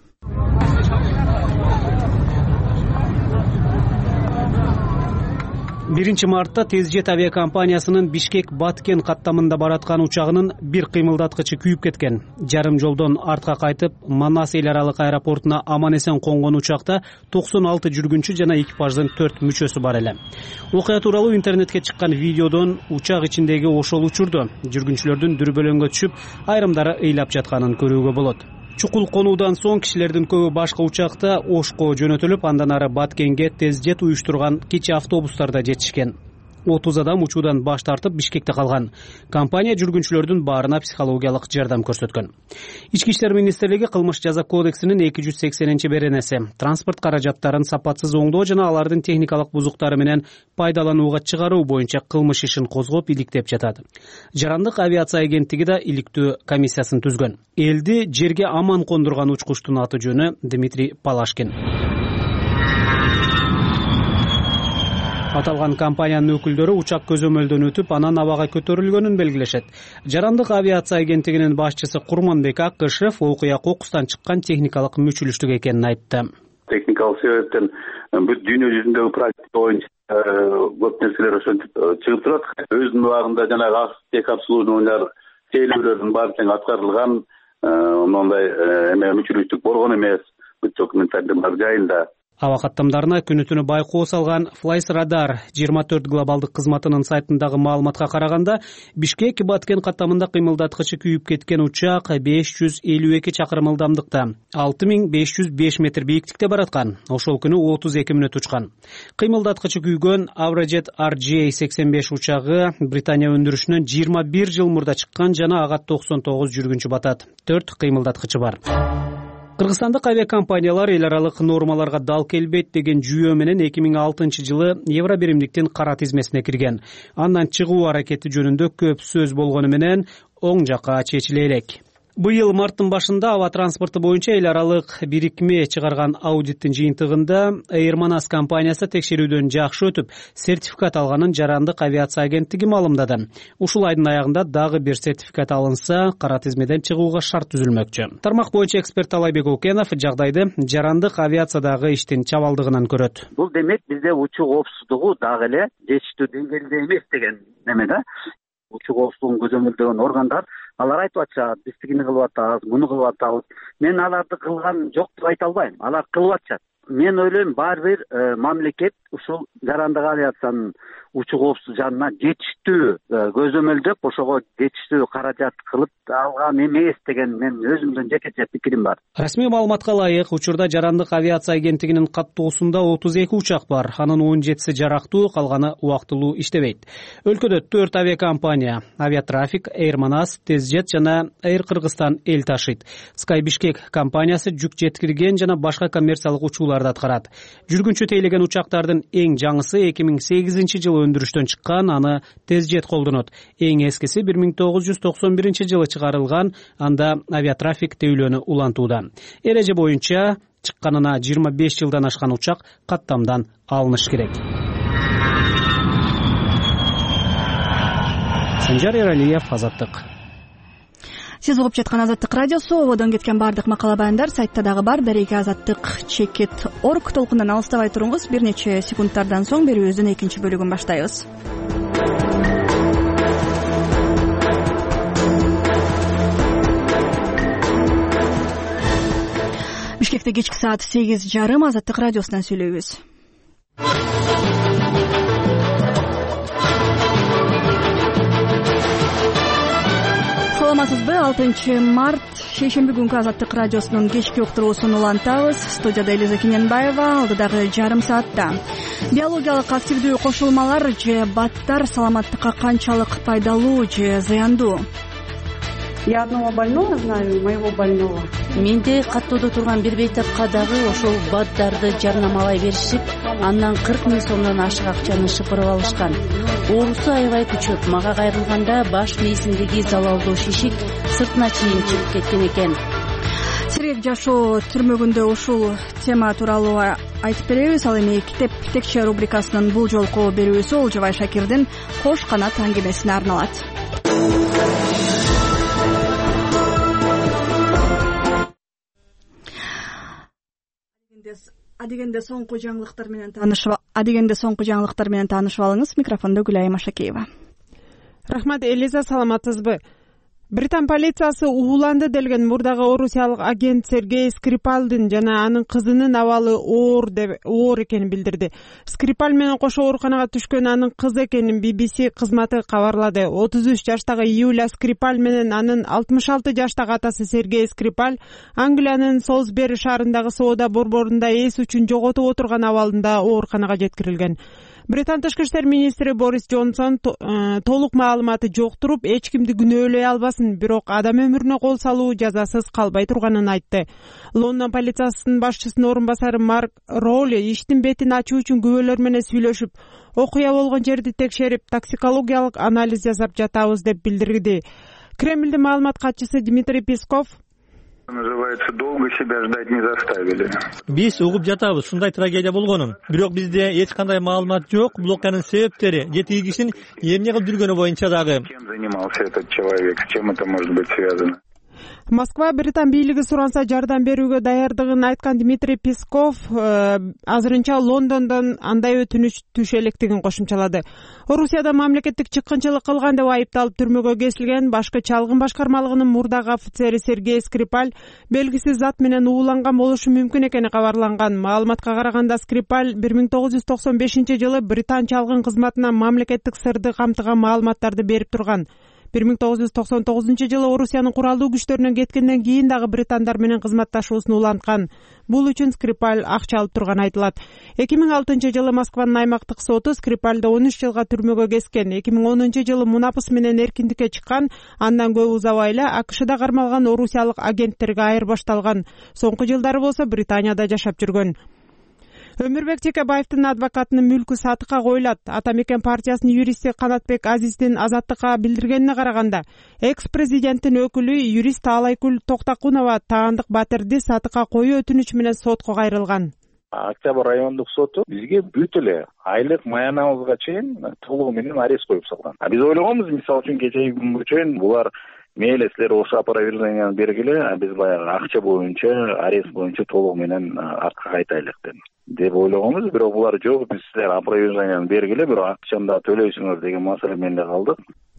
1-мартта Тезжет авиакомпаниясынын Бишкек Баткен каттамында бараткан учагынын бир кыймылдаткычы күйүп кеткен. Жарым жолдон артка кайтып, Манас эл аралык аэропортуна аман эсен конгон учакта 96 жүргүнчү жана экипаждын 4 мүчөсү бар эле. Окуя тууралуу интернетке чыккан видеодон учак ичиндеги ошол учурду жүргүнчүлөрдүн дүрбөлөңгө түшүп, айрымдары ыйлап жатканын көрүүгө болот. Чукул конуудан соң кишилердин көбү башка учакта Ошко жөнөтүлүп, андан ары Баткенге Тезжет уюштурган кичи автобустарда жетишкен. 30 адам учуудан баш тартып Бишкекте калган. Компания жүргүнчүлөрдүн баарына психологиялык жардам көрсөткөн. Ички иштер министрлиги кылмыш жаза кодексинин 280-беренеси транспорт каражаттарын сапатсыз оңдоо жана алардын техникалык бузуктары менен пайдаланууга чыгаруу боюнча кылмыш ишин козгоп иликтеп жатат. Жарандык авиация агенттиги да иликтөө комиссиясын түзгөн. Элди жерге аман кондурган учкучтун аты жөнү Дмитрий Палашкин. Аталган компаниянын өкүлдөрү учак көзөмөлдөн өтүп, анан абага көтөрүлгөнүн белгилешет. Жарандык авиация агенттигинин башчысы Курманбек Акышев окуя кокустан чыккан техникалык мүчүлүштүк экенин айтты.
Техникалык себептен бүт дүйнө жүзүндөгү практика боюнча көп нерселер ошентип чыгып турат. Өзүнүн убагында жанагы тех обслуживаниялар тейлөөлөрдүн баары тең аткарылган, мындай мүчүлүштүк болгон эмес. Бүт документтардын бар жайында.
Аба каттамдарына күнү-түнү байкоо салган Flight Radar 24 глобалдык кызматынын сайтындагы маалыматка караганда, Бишкек Баткен каттамында кыймылдаткычы күйүп кеткен учак 552 чакырым ылдамдыкта, 6505 метр бийиктикте бараткан. Ошол күнү 32 мүнөт учкан. Кыймылдаткычы күйгөн Avrajet RJ85 учагы Британия өндүрүшүнөн 21 жыл мурда чыккан жана ага 99 жүргүнчү батат. 4 кыймылдаткычы бар. Кыргызстандык авиакомпаниялар эл аралык нормаларга дал келбейт деген жүйө менен 2006-жылы Евро биримдиктин кара тизмесине кирген. Андан чыгуу аракети жөнүндө көп сөз болгону менен оң жакка чечиле элек. Быйыл марттын башында аба транспорту боюнча эл аралык бирикме чыгарган аудиттин жыйынтыгында Airmanas компаниясы текшерүүдөн жакшы өтүп, сертификат алганын Жарандык авиация агенттиги маалымдады. Ушул айдын аягында дагы бир сертификат алынса, кара тизмеден чыгууга шарт түзүлмөкчү. Тармак боюнча эксперт Талайбек Окенов жагдайды Жарандык авиациядагы иштин чабалдыгынан көрөт.
Бул демек бизде учуу коопсуздугу дагы эле жетиштүү деңгээлде эмес деген неме да. Учуу коопсуздугун көзөмөлдөгөн органдар алар айтып атышат, биз тигини кылып атабыз, муну кылып атабыз. Мен аларды кылган жок деп айта албайм. Алар кылып атышат. Мен ойлойм, баары бир мамлекет ушул жарандык авиациянын учуу коопсуздук жанына жетиштүү көзөмөлдөп, ошого жетиштүү каражат кылып алган эмес деген мен өзүмдүн жекече пикирим бар.
Расмий маалыматка ылайык, учурда Жарандык авиация агенттигинин каттоосунда 32 учак бар. Анын 17си жарактуу, калганы убактылуу иштебейт. Өлкөдө 4 авиакомпания: Aviatraffic, Airmanas, Тезжет жана Air Кыргызстан эл ташыйт. Sky Bishkek компаниясы жүк жеткирген жана башка коммерциялык учууларды аткарат. Жүргүнчү тейлеген учактардын эң жаңысы 2008-жылы өндүрүштөн чыккан, аны тез жет колдонот. Эң эскиси 1991-жылы чыгарылган, анда авиатрафик тейлөөнү улантууда. Эреже боюнча чыкканына 25 жылдан ашкан учак каттамдан алыныш керек. Санжар Эралиев, Азаттык.
Сиз угуп жаткан Азаттык радиосу. Ободон кеткен бардык макала баяндар сайтта дагы бар. Дареги Азаттык.org толкундан алыстабай туруңуз. Бир нече секундтардан соң берүүбүздүн экинчи бөлүгүн баштайбыз. Бишкекте кечки саат 8:30 Азаттык радиосунан сүйлөйбүз. Саламатсызбы? 6 март шейшемби күнкү Азаттык радиосунун кечки уктуруусун улантабыз. Студияда Элиза Кененбаева. Алдыдагы жарым саатта биологиялык активдүү кошулмалар же баттар саламаттыкка канчалык пайдалуу же зыяндуу?
Я одного больного знаю, моего больного.
Менде каттоодо турган бир бейтапка дагы ошол баттарды жарнамалай беришип, андан 40 000 сомдон ашык акчаны шыпырып алышкан. Оорусу аябай күчөп, мага кайрылганда баш мээсиндеги залалдуу шишик сыртына чейин чыгып кеткен экен.
Сергек жашоо түрмөгүндө ушул тема тууралуу айтып беребиз. Ал эми китеп текче рубрикасынын бул жолку берүүсү Олжобай Шакирдин Кош канат аңгемесине арналат. Адегенде соңку жаңылыктар менен таанышып алыңыз. Микрофондо Гүлайым Ашакеева.
Рахмат, Элиза, саламатсызбы? Британ полициясы ууланды делген мурдагы орусиялык агент Сергей Скрипалдын жана анын кызынын абалы оор экенин билдирди. Скрипаль менен кошо ооруканага түшкөн анын кызы экенин BBC кызматы кабарлады. 33 жаштагы Юлия Скрипаль менен анын 66 жаштагы атасы Сергей Скрипаль Англиянын Солсбери шаарындагы соода борборунда эс үчүн жоготуп отурган абалында ооруканага жеткирилген. Британ тышкы иштер министри Борис Джонсон толук маалыматы жок туруп, эч кимди күнөөлөй албасын, бирок адам өмүрүнө кол салуу жазасыз калбай турганын айтты. Лондон полициясынын башчысынын орун басары Марк Роули иштин бетин ачуу үчүн күбөлөр менен сүйлөшүп, окуя болгон жерди текшерип, токсикологиялык анализ жасап жатабыз деп билдирди. Кремлдин маалымат катчысы Дмитрий Песков
называется долго себя ждать не заставили.
Биз угуп жатабыз, ушундай трагедия болгонун. Бирок бизде эч кандай маалымат жок. Бул окуянын себептери же тиги кишинин эмне кылып жүргөнү боюнча дагы.
Чем занимался этот человек? С чем это может быть связано?
Москва Британ бийлиги суранса жардам берүүгө даярдыгын айткан Дмитрий Песков азырынча Лондондон андай өтүнүч түшө электигин кошумчалады. Орусияда мамлекеттик чыккынчылык кылган деп айыпталып түрмөгө кесилген башкы чалгын башкармалыгынын мурдагы офицери Сергей Скрипаль белгисиз зат менен ууланган болушу мүмкүн экени кабарланган. Маалыматка караганда Скрипаль 1995-жылы Британ чалгын кызматына мамлекеттик сырды камтыган маалыматтарды берип турган. 1999-жылы Орусиянын куралдуу күчтөрүнөн кеткенден кийин дагы британдар менен кызматташуусун уланткан. Бул үчүн Скрипаль акча алып турган айтылат. 2006-жылы Москванын аймактык соту Скрипальды 13 жылга түрмөгө кескен. 2010-жылы мунапыс менен эркиндикке чыккан. Андан көп узабай эле АКШда кармалган орусиялык агенттерге айырбашталган. Соңку жылдары болсо Британияда жашап жүргөн. Өмүрбек Текебаевдин адвокатынын мүлкү сатыкка коюлат. Ата Мекен партиясынын юристи Канатбек Азиздин Азаттыкка билдиргенине караганда, экс-президенттин өкүлү юрист Таалайкүл Токтакунова таандык батирди сатыкка коюу өтүнүчү менен сотко кайрылган.
Октябрь райондук соту бизге бүт эле айлык маянабызга чейин толугу менен арест коюп салган. Биз ойлогонбуз, мисалы үчүн кечеги күнгө чейин булар мейли силер ошо опроверженияны бергиле, биз баягы акча боюнча, арест боюнча толугу менен артка кайтайлык деп ойлогонбуз, бирок булар жок, биз силер опроверженияны бергиле, бирок акчаны да төлөйсүңөр деген маселе менде калдык.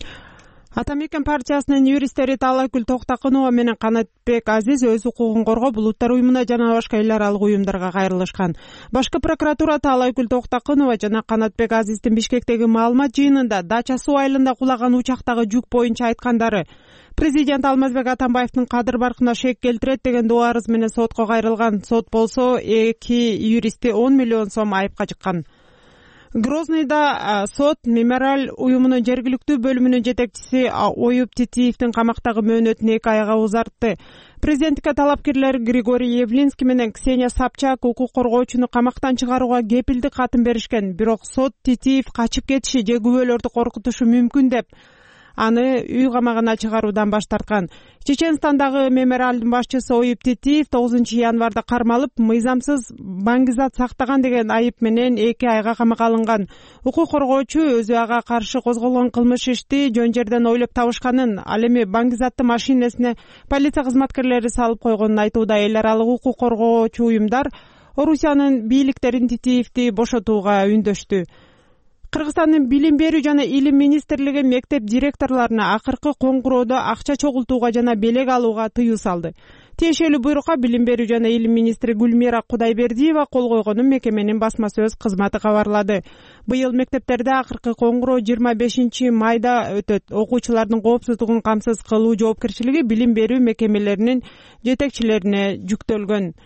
Ата Мекен партиясынын юристтери Таалайкүл Токтакунова менен Канатбек Азиз өз укугун коргоо Булуттар уюмуна жана башка эл аралык уюмдарга кайрылышкан. Башкы прокуратура Таалайкүл Токтакунова жана Канатбек Азиздин Бишкектеги маалымат жыйынында дача суу айылында кулаган учактагы жүк боюнча айткандары, президент Алмазбек Атамбаевдин кадыр баркына шек келтирет деген доо арыз менен сотко кайрылган. Сот болсо эки юристти 10 миллион сом айыпка жыккан. Грознойда сот мемориал уюмунун жергиликтүү бөлүмүнүн жетекчиси Оюп Титиевдин камактагы мөөнөтүн 2 айга узартты. Президенттикке талапкерлер Григорий Явлинский менен Ксения Собчак укук коргоочуну камактан чыгарууга кепилдик катын беришкен, бирок сот Титиев качып кетиши же күбөлөрдү коркутушу мүмкүн деп аны үй камагына чыгаруудан баш тарткан. Чеченстандагы мемориалдын башчысы Оюп Титиев 9-январда кармалып, мыйзамсыз баңгизат сактаган деген айып менен 2 айга камакка алынган. Укук коргоочу өзү ага каршы козголгон кылмыш ишти жөн жерден ойлоп табышканын, ал эми баңгизатты машинесине полиция кызматкерлери салып койгонун айтууда. Эл аралык укук коргоочу уюмдар Орусиянын бийликтерин Титиевди бошотууга үндөштү. Кыргызстандын билим берүү жана илим министрлиги мектеп директорлоруна акыркы коңгуроодо акча чогултууга жана белек алууга тыюу салды. Тиешелүү буйрукка билим берүү жана илим министри Гүлмира Кудайбердиева кол койгонун мекеменин басма сөз кызматы кабарлады. Быйыл мектептерде акыркы коңгуроо 25 майда өтөт. Окуучулардын коопсуздугун камсыз кылуу жоопкерчилиги билим берүү мекемелеринин жетекчилерине жүктөлгөн.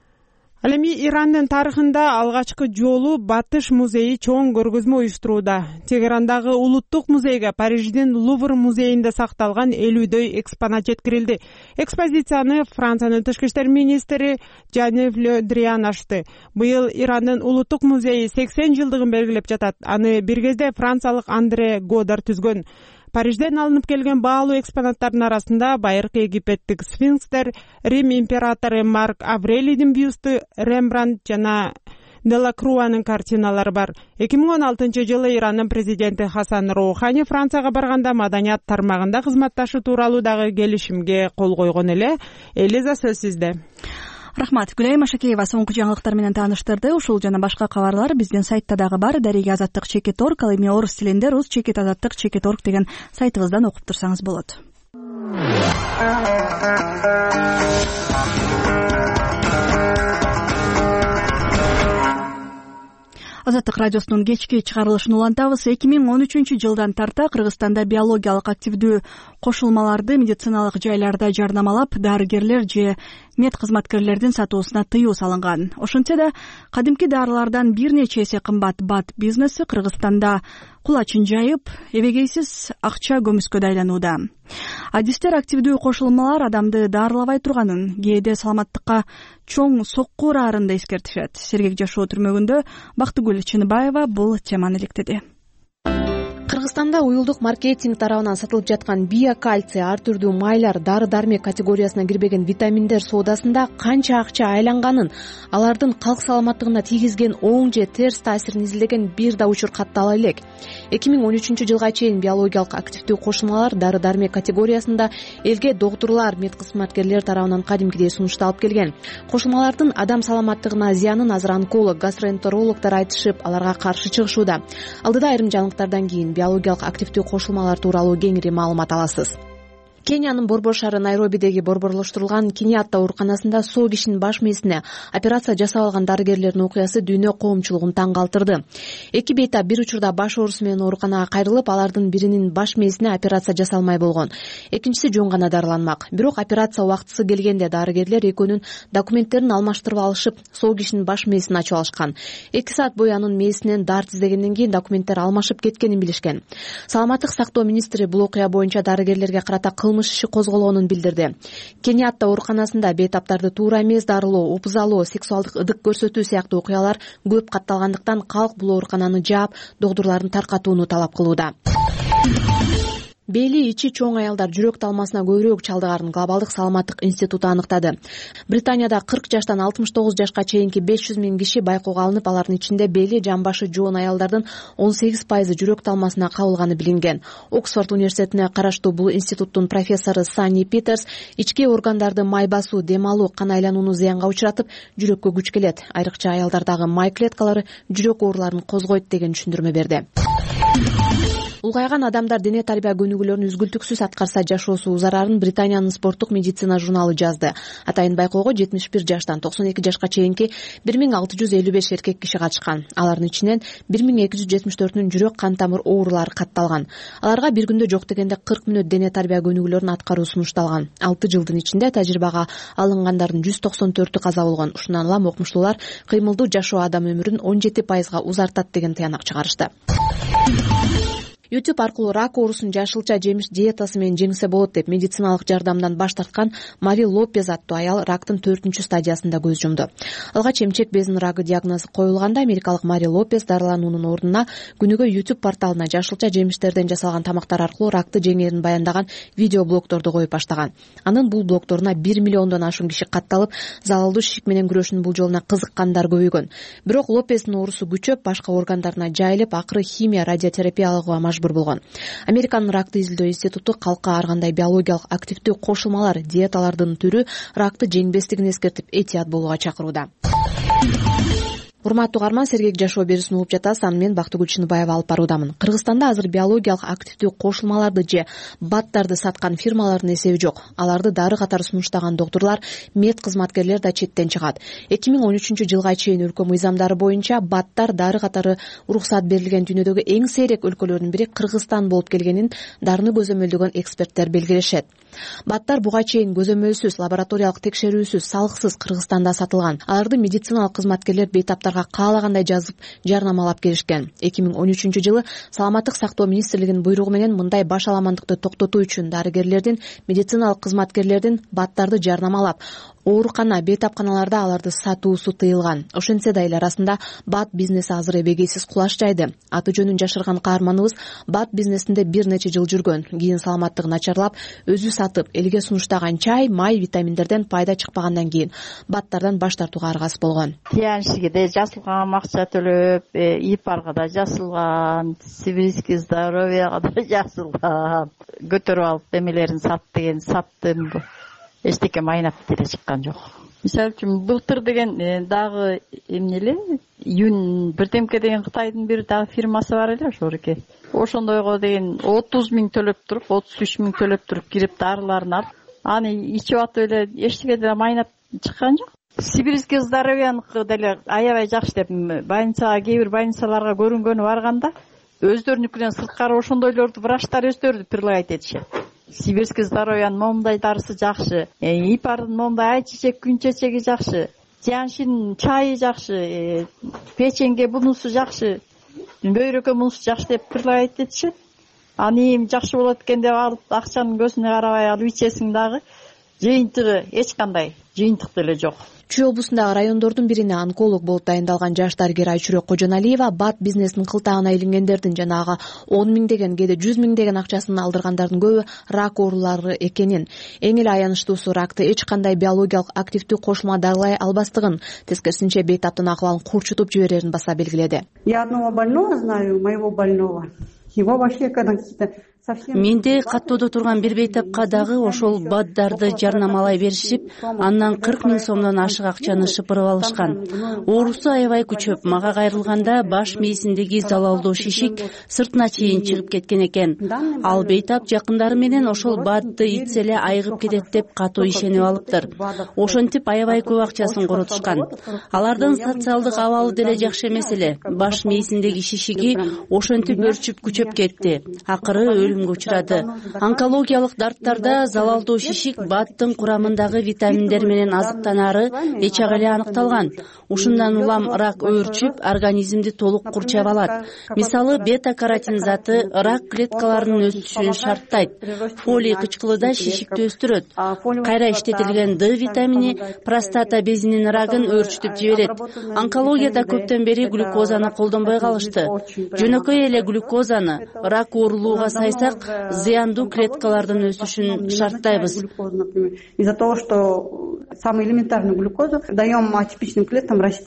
Ал эми Ирандын тарыхында алгачкы жолу Батыш музейи чоң көргөзмө уюштурууда. Тегерандагы улуттук музейге Париждин Лувр музейинде сакталган 50дөй экспонат жеткирилди. Экспозицияны Франциянын тышкы иштер министри Жанев Ле Дриан ачты. Быйыл Ирандын улуттук музейи 80 жылдыгын белгилеп жатат. Аны бир кезде франциялык Андре Годар түзгөн. Парижден алынып келген баалуу экспонаттардын арасында байыркы египеттик сфинкстер, Рим императору Марк Аврелийдин бюсту, Рембрандт жана Делакруанын картиналары бар. 2016-жылы Ирандын президенти Хасан Роухани Францияга барганда маданият тармагында кызматташуу тууралуу дагы келишимге кол койгон эле. Элиза, сөз сизде.
Рахмат. Гүлайым Ашакеева соңку жаңылыктар менен тааныштырды. Ушул жана башка кабарлар биздин сайтта дагы бар. Дареги азаттык /org, ал эми орус тилинде rus-azattik.org деген сайтыбыздан окуп турсаңыз болот. Азаттык радиосунун кечки чыгарылышын улантабыз. 2013-жылдан тарта Кыргызстанда биологиялык активдүү кошулмаларды медициналык жайларда жарнамалап, дарыгерлер же мед кызматкерлердин сатуусуна тыюу салынган. Ошентсе да кадимки дарылардан бир нече эсе кымбат бат бизнеси Кыргызстанда кулачын жайып, эбегейсиз акча көмүскө айланууда. Адистер активдүү кошулмалар адамды дарылабай турганын, кээде саламаттыкка чоң сокку uraарын да эскертишет. Сергек жашоо түрмөгүндө Бактыгүл Чыныбаева бул теманы иликтеди.
Кыргызстанда уюлдук маркетинг тарабынан сатылып жаткан биокальций, ар түрдүү майлар, дары-дармек категориясына кирбеген витаминдер соодасында канча акча айланганын, алардын калк саламаттыгына тийгизген оң же терс таасирин изилдеген бир да учур каттала элек. 2013-жылга чейин биологиялык активдүү кошулмалар дары-дармек категориясында элге доктурлар, мед кызматкерлер тарабынан кадимкидей сунушталып келген. Кошулмалардын адам саламаттыгына зыянын азыр онколог, гастроэнтерологдор айтышып, аларга каршы чыгышууда. Алдыда айрым жаңылыктардан кийин биологиялык активдүү кошулмалар тууралуу кеңири маалымат аласыз. Кениянын борбор шаары Найробидеги борборлоштурулган Киниатта ооруканасында соо кишинин баш мээсине операция жасап алган дарыгерлердин окуясы дүйнө коомчулугун таң калтырды. 2 бейтап бир учурда баш оорусу менен ооруканага кайрылып, алардын биринин баш мээсине операция жасалмай болгон. Экинчиси жөн гана дарыланмак. Бирок операция убактысы келгенде дарыгерлер экөөнүн документтерин алмаштырып алышып, соо кишинин баш мээсин ачып алышкан. 2 саат бою анын мээсинен дарт издегенден кийин документтер алмашып кеткенин билишкен. Саламаттык сактоо министри бул окуя боюнча дарыгерлерге карата кылмыш иши козголгонун билдирди. Кениатта ооруканасында бейтаптарды туура эмес дарылоо, опузалоо, сексуалдык ыдык көрсөтүү сыяктуу окуялар көп катталгандыктан калк бул оорукананы жаап, доктурлардын таркатууну талап кылууда. Бели ичи чоң аялдар жүрөк талмасына көбүрөөк чалдыгарын Глобалдык саламаттык институту аныктады. Британияда 40 жаштан 69 жашка чейинки 500 000 киши байкоого алынып, алардын ичинде бели, жамбашы жоон аялдардын 18% жүрөк талмасына кабылганы билинген. Оксфорд университетине караштуу бул институттун профессору Санни Питерс ички органдарды май басуу, дем алуу, кан айланууну зыянга учуратып, жүрөккө күч келет. Айрыкча аялдардагы май клеткалары жүрөк ооруларын козгойт деген түшүндүрмө берди. Улгайган адамдар дене тарбия көнүгүүлөрүн үзгүлтүксүз аткарса жашоосу узарарын Британиянын спорттук медицина журналы жазды. Атайын байкоого 71 жаштан 92 жашка чейинки 1655 эркек киши катышкан. Алардын ичинен 1274-үнүн жүрөк кан тамыр оорулары катталган. Аларга бир күндө жок дегенде 40 мүнөт дене тарбия көнүгүүлөрүн аткаруу сунушталган. 6 жылдын ичинде тажрыйбага алынгандардын 194-ü каза болгон. Ушундан улам окумуштуулар кыймылдуу жашоо адам өмүрүн 17% узартат деген тыянак чыгарышты. YouTube аркылуу рак оорусун жашылча жемиш диетасы менен жеңсе болот деп медициналык жардамдан баш тарткан Мари Лопез аттуу аял рактын 4-чү стадиясында көз жумду. Алгач эмчек безинин рагы диагнозу коюлганда америкалык Мари Лопез дарылануунун ордуна күнүгө YouTube порталына жашылча жемиштерден жасалган тамактар аркылуу ракты жеңээрин баяндаган видео блогторду коюп баштаган. Анын бул блогторуна 1 миллиондон ашуун киши катталып, залалдуу шишик менен күрөшүүнүн бул жолуна кызыккандар көбөйгөн. Бирок Лопездин оорусу күчөп, башка органдарына жайылып, акыры химия, радиотерапия алууга мажбур болгон. Американын ракты изилдөө институту калкка ар кандай биологиялык активдүү кошулмалар, диеталардын түрү ракты жеңбестигин эскертип, этият болууга чакырууда. Урматтуу угарман, сергек жашоо берүүсүн угуп жатасыз. Аны мен Бактыгүл Чыныбаева алып баруудамын. Кыргызстанда азыр биологиялык активдүү кошулмаларды же баттарды саткан фирмалардын эсеби жок. Аларды дары катары сунуштаган доктурлар, мед кызматкерлер да четтен чыгат. 2013-жылга чейин өлкө мыйзамдары боюнча баттар дары катары уруксат берилген дүйнөдөгү эң сейрек өлкөлөрдүн бири Кыргызстан болуп келгенин дарыны көзөмөлдөгөн эксперттер белгилешет. Баттар буга чейин көзөмөлсүз, лабораториялык текшерүүсүз, салыксыз Кыргызстанда сатылган. Аларды медициналык кызматкерлер бейтаптарга каалагандай жазып, жарнамалап келишкен. 2013-жылы Саламаттык сактоо министрлигинин буйругу менен мындай баш аламандыкты токтотуу үчүн дарыгерлердин, медициналык кызматкерлердин баттарды жарнамалап, оорукана, бейтапканаларда аларды сатуусу тыйылган. Ошентсе да эл арасында бат бизнеси азыр эбегейсиз кулаш жайды. Аты жөнүн жашырган каарманыбыз бат бизнесинде бир нече жыл жүргөн. Кийин саламаттыгы начарлап, өзү сатып, элге сунуштаган чай, май, витаминдерден пайда чыкпагандан кийин баттардан баш тартууга аргасыз болгон.
Тияншиге да жасылган акча төлөп, ИПАРга да жасылган, Сибирский здоровьяга да жасылган. Көтөрүп алып эмелерин сат деген саттым. Эчтеке майнап деле чыккан жок. Мисалы үчүн былтыр деген дагы эмнеле Юн бирдемке деген Кытайдын бир дагы фирмасы бар эле ошоруке. Ошондойго деген 30 000 төлөп туруп, 33 000 төлөп туруп кирип дарыларын алып, аны ичип атып эле эчтеке деле майнап чыккан жок. Сибирский здоровьяныкы деле аябай жакшы деп больницага, кээ бир больницаларга көрүнгөнү барганда өздөрүнүкүнөн сырткары ошондойлорду врачтар өздөрү предлагать этишет. Сибирский здоровьянын момундай дарысы жакшы, ИПАРдын момундай айчечек, күн чечеги жакшы, Тияншинин чайы жакшы, печеньге бунусу жакшы, бөйрөккө бунусу жакшы деп предлагать этишет. Аны эми жакшы болот экен деп алып, акчанын көзүнө карабай алып ичесиң дагы жыйынтыгы эч кандай жыйынтык деле жок.
Чүй облусундагы райондордун бирине онколог болуп дайындалган жаш дарыгер Айчүрөк Кожоналиева бат бизнесинин кылтагына илингендердин жанагы 10 миңдеген, кээде 100 миңдеген акчасын алдыргандардын көбү рак оорулары экенин, эң эле аянычтуусу ракты эч кандай биологиялык активдүү кошулма дарылай албастыгын, тескерисинче бейтаптын акыбалын курчутуп жиберерин баса белгиледи.
Я одного больного знаю, моего больного. Его вообще когда какие-то
Менде каттоодо турган бир бейтапка дагы ошол баттарды жарнамалай беришип, андан 40 000 сомдон ашык акчаны шыпырып алышкан. Оорусу аябай күчөп, мага кайрылганда баш мээсиндеги залалдуу шишик сыртына чейин чыгып кеткен экен. Ал бейтап жакындары менен ошол батты ичсе эле айыгып кетет деп катуу ишенип алыптыр. Ошентип аябай көп акчасын коротушкан. Алардын социалдык абалы деле жакшы эмес эле. Баш мээсиндеги шишиги ошентип өрчүп күчөп кетти. Акыры учурады. Онкологиялык дарттарда залалдуу шишик баттын курамындагы витаминдер менен азыктанары эчак эле аныкталган. Ушундан улам рак өөрчүп, организмди толук курчап алат. Мисалы, бета-каротин заты рак клеткаларынын өсүшүн шарттайт. Фолий кычкылыда шишикти өстүрөт. Кайра иштетилген Д витамини простата безинин рагын өөрчүтүп жиберет. Онкологияда көптөн бери глюкозаны колдонбой калышты. Жөнөкөй эле глюкозаны рак оорулууга сайса зыяндуу клеткалардын өсүшүн шарттайбыз.
Из-за того, что самую элементарную глюкозу даем атипичным клеткам расти.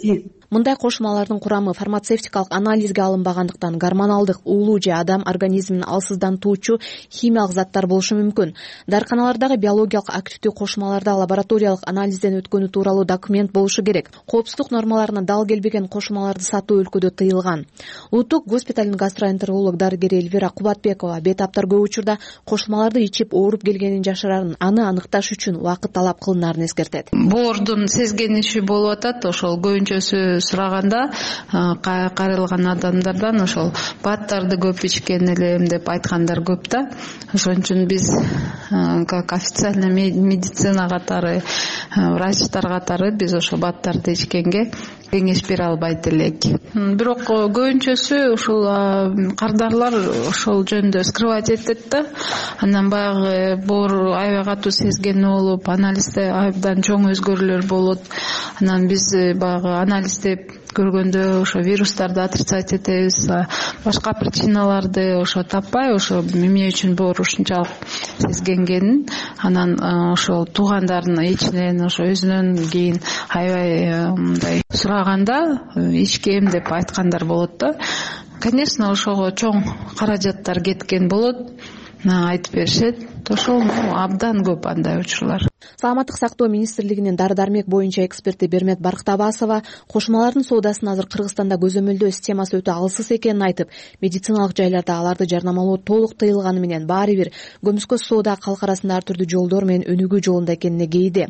мындай кошмалардын курамы фармацевтикалык анализге алынбагандыктан гормоналдык уулуу же адам организмин алсыздантуучу химиялык заттар болушу мүмкүн. Дарыканалардагы биологиялык активдүү кошмаларда лабораториялык анализден өткөнү тууралуу документ болушу керек. Коопсуздук нормаларына дал келбеген кошмаларды сатуу өлкөдө тыйылган. Улуттук госпиталдын гастроэнтеролог дарыгери Эльвира Кубатбекова бейтаптар көп учурда кошмаларды ичип ооруп келгенин жашырарын, аны аныкташ үчүн убакыт талап кылынаарын эскертет.
Боордун сезгениши болуп атат. Ошол көбүнчөсү сураганда кайрылган адамдардан ошол баттарды көп ичкен элем деп айткандар көп да. Ошон үчүн биз как официальный медицина катары, врачтар катары биз ошол баттарды ичкенге кеңеш бере албайт элек. Бирок көбүнчөсү ушул кардарлар ошол жөнүндө скрывать этет да. Анан баягы боор аябай катуу сезгени болуп, анализде абдан чоң өзгөрүүлөр болот. Анан биз баягы анализде көргөндө ошо вирустарды отрицать этебиз, башка причиналарды ошо таппай, ошо эмне үчүн боор ушунчалык сезгенгенин, анан ошол туугандарынын ичинен ошо өзүнөн кийин аябай мындай сураганда ичкем деп айткандар болот да. Конечно, ошого чоң каражаттар кеткен болот, айтып беришет. Ошол абдан көп андай учурлар.
Саламаттык сактоо министрлигинин дары-дармек боюнча эксперти Бермет Барктабасова кошмалардын соодасын азыр Кыргызстанда көзөмөлдөө системасы өтө алсыз экенин айтып, медициналык жайларда аларды жарнамалоо толук тыйылганы менен баары бир көмүскө соода калк арасында ар түрдүү жолдор менен өнүгүү жолунда экенине кейиди.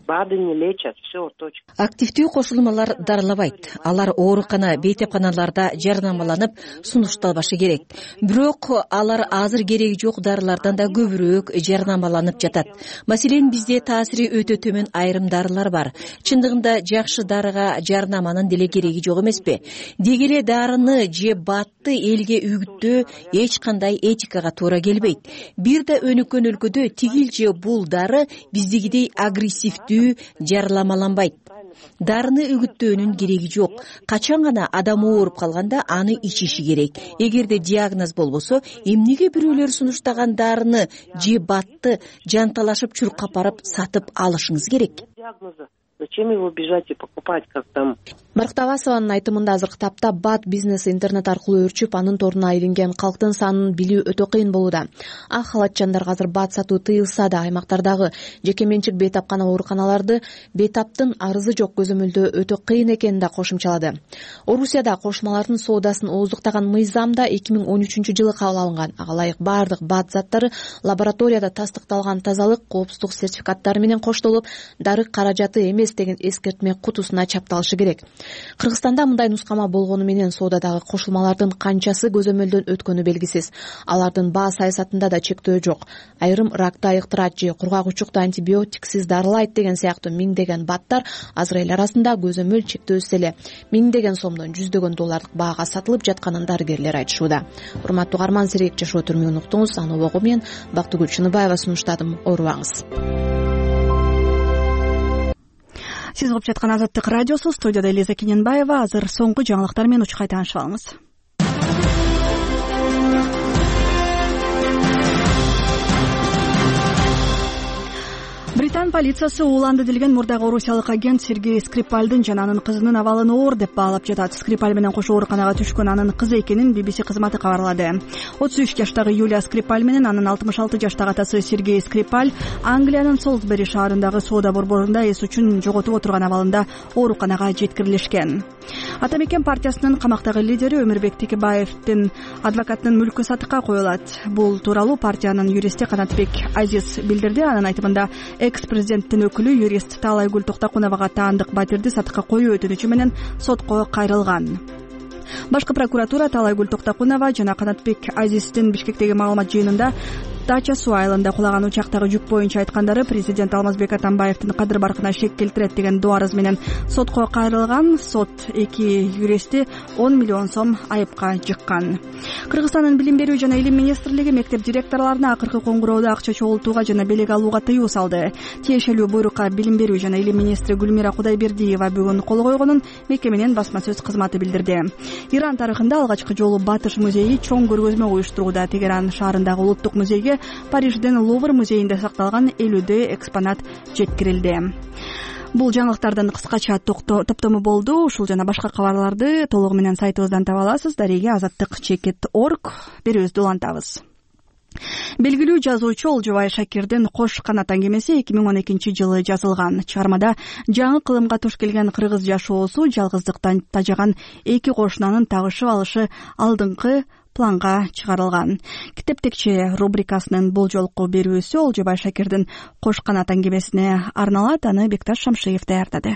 Активдүү кошулмалар дарылабайт. Алар оорукана, бейтепканаларда жарнамаланып сунушталбашы керек. Бирок алар азыр кереги жок дарылардан да көбүрөөк жарнамаланып жатат. Маселен, бизде таасири өтө төмөн айрым дарылар бар. Чындыгында жакшы дарыга жарнаманын деле кереги жок эмеспи? Деги эле дарыны же батты элге үгүттөө эч кандай этикага туура келбейт. Бир да өнүккөн өлкөдө тигил же бул дары биздегидей агрессивдүү жарнамаланбайт. Дарыны үгүттөөнүн кереги жок. Качан гана адам ооруп калганда аны ичиши керек. Эгерде диагноз болбосо, эмнеге бирөөлөр сунуштаган дарыны же батты жанталашып чуркап барып сатып алышыңыз керек?
Зачем его бежать и покупать, как там?
Барктабасованын айтымында азыркы тапта бат бизнеси интернет аркылуу өрчүп, анын торуна илинген калктын санын билүү өтө кыйын болууда. Ак халатчандарга азыр бат сатуу тыйылса да, аймактардагы жеке менчик бейтапкана ооруканаларды бейтаптын арызы жок көзөмөлдөө өтө кыйын экенин да кошумчалады. Орусияда кошмалардын соодасын ооздуктаган мыйзамда 2013-жылы кабыл алынган. Ага ылайык бардык бат заттары лабораторияда тастыкталган тазалык, коопсуздук сертификаттары менен коштолуп, дары каражаты эмес деген эскертме кутусуна чапталышы керек. Кыргызстанда мындай нускама болгону менен соодадагы кошулмалардын канчасы көзөмөлдөн өткөнү белгисиз. Алардын баа саясатында да чектөө жок. Айрым ракты айыктырат же кургак учукту антибиотиксиз дарылайт деген сыяктуу миңдеген баттар азыр эл арасында көзөмөл чектөөсүз эле миңдеген сомдон жүздөгөн доллардык баага сатылып жатканын дарыгерлер айтышууда. Урматтуу угарман, сирек жашоо түрмөгүн уктуңуз. Аны обого мен Бактыгүл Чыныбаева сунуштадым. Оорубаңыз.
Сиз угуп жаткан Азаттык радиосу, студияда Элиза Кененбаева. Азыр соңку жаңылыктар менен учкай таанышып алыңыз. Британ полициясы ууланды делген мурдагы орусиялык агент Сергей Скрипальдын жана анын кызынын абалын оор деп баалап жатат. Скрипаль менен кошо ооруканага түшкөн анын кызы экенин BBC кызматы кабарлады. 33 жаштагы Юлия Скрипаль менен анын 66 жаштагы атасы Сергей Скрипаль Англиянын Солсбери шаарындагы соода борборунда эс үчүн жоготуп отурган абалында ооруканага жеткирилишкен. Ата мекен партиясынын камактагы лидери Өмүрбек Текебаевдин адвокатынын мүлкү сатыкка коюлат. Бул тууралуу партиянын юристи Канатбек Азиз билдирди. Анын айтымында экс-президенттин өкүлү юрист Таалайгүл Токтокуновага таандык батирди сатыкка коюу өтүнүчү менен сотко кайрылган. Башкы прокуратура Таалайгүл Токтокунова жана Канатбек Азиздин Бишкектеги маалымат жыйынында Дача суу айылында кулаган учактагы жүк боюнча айткандары президент Алмазбек Атамбаевдин кадыр баркына шек келтирет деген доо арыз менен сотко кайрылган. Сот эки юристти 10 миллион сом айыпка жыккан. Кыргызстандын билим берүү жана илим министрлиги мектеп директорлоруна акыркы коңгуроодо акча чогултууга жана белек алууга тыюу салды. Тиешелүү буйрукка билим берүү жана илим министри Гүлмира Кудайбердиева бүгүн кол койгонун мекеменин басма сөз кызматы билдирди. Иран тарыхында алгачкы жолу Батыш музейи чоң көргөзмө уюштурууда. Тегеран шаарындагы улуттук музейге Парижден Лувр музейинде сакталган 50 экспонат жеткирилди. бул жаңылыктардын кыскача топтому болду. Ушул жана башка кабарларды толугу менен сайтыбыздан таба аласыз. Дареге azattik.org берүүбүздү улантабыз. Белгилүү жазуучу Олжобай Шакирдин Кош канат аңгемеси 2012 жылы жазылган. Чыгармада жаңы кылымга туш келген кыргыз жашоосу жалгыздыктан тажаган эки кошунанын тагышып алышы алдыңкы планга чыгарылган. Китептекче рубрикасынын бул жолку берүүсү Олжобай Шакирдин Кош канат аңгемесине арналат. Аны Бекташ Шамшиев даярдады.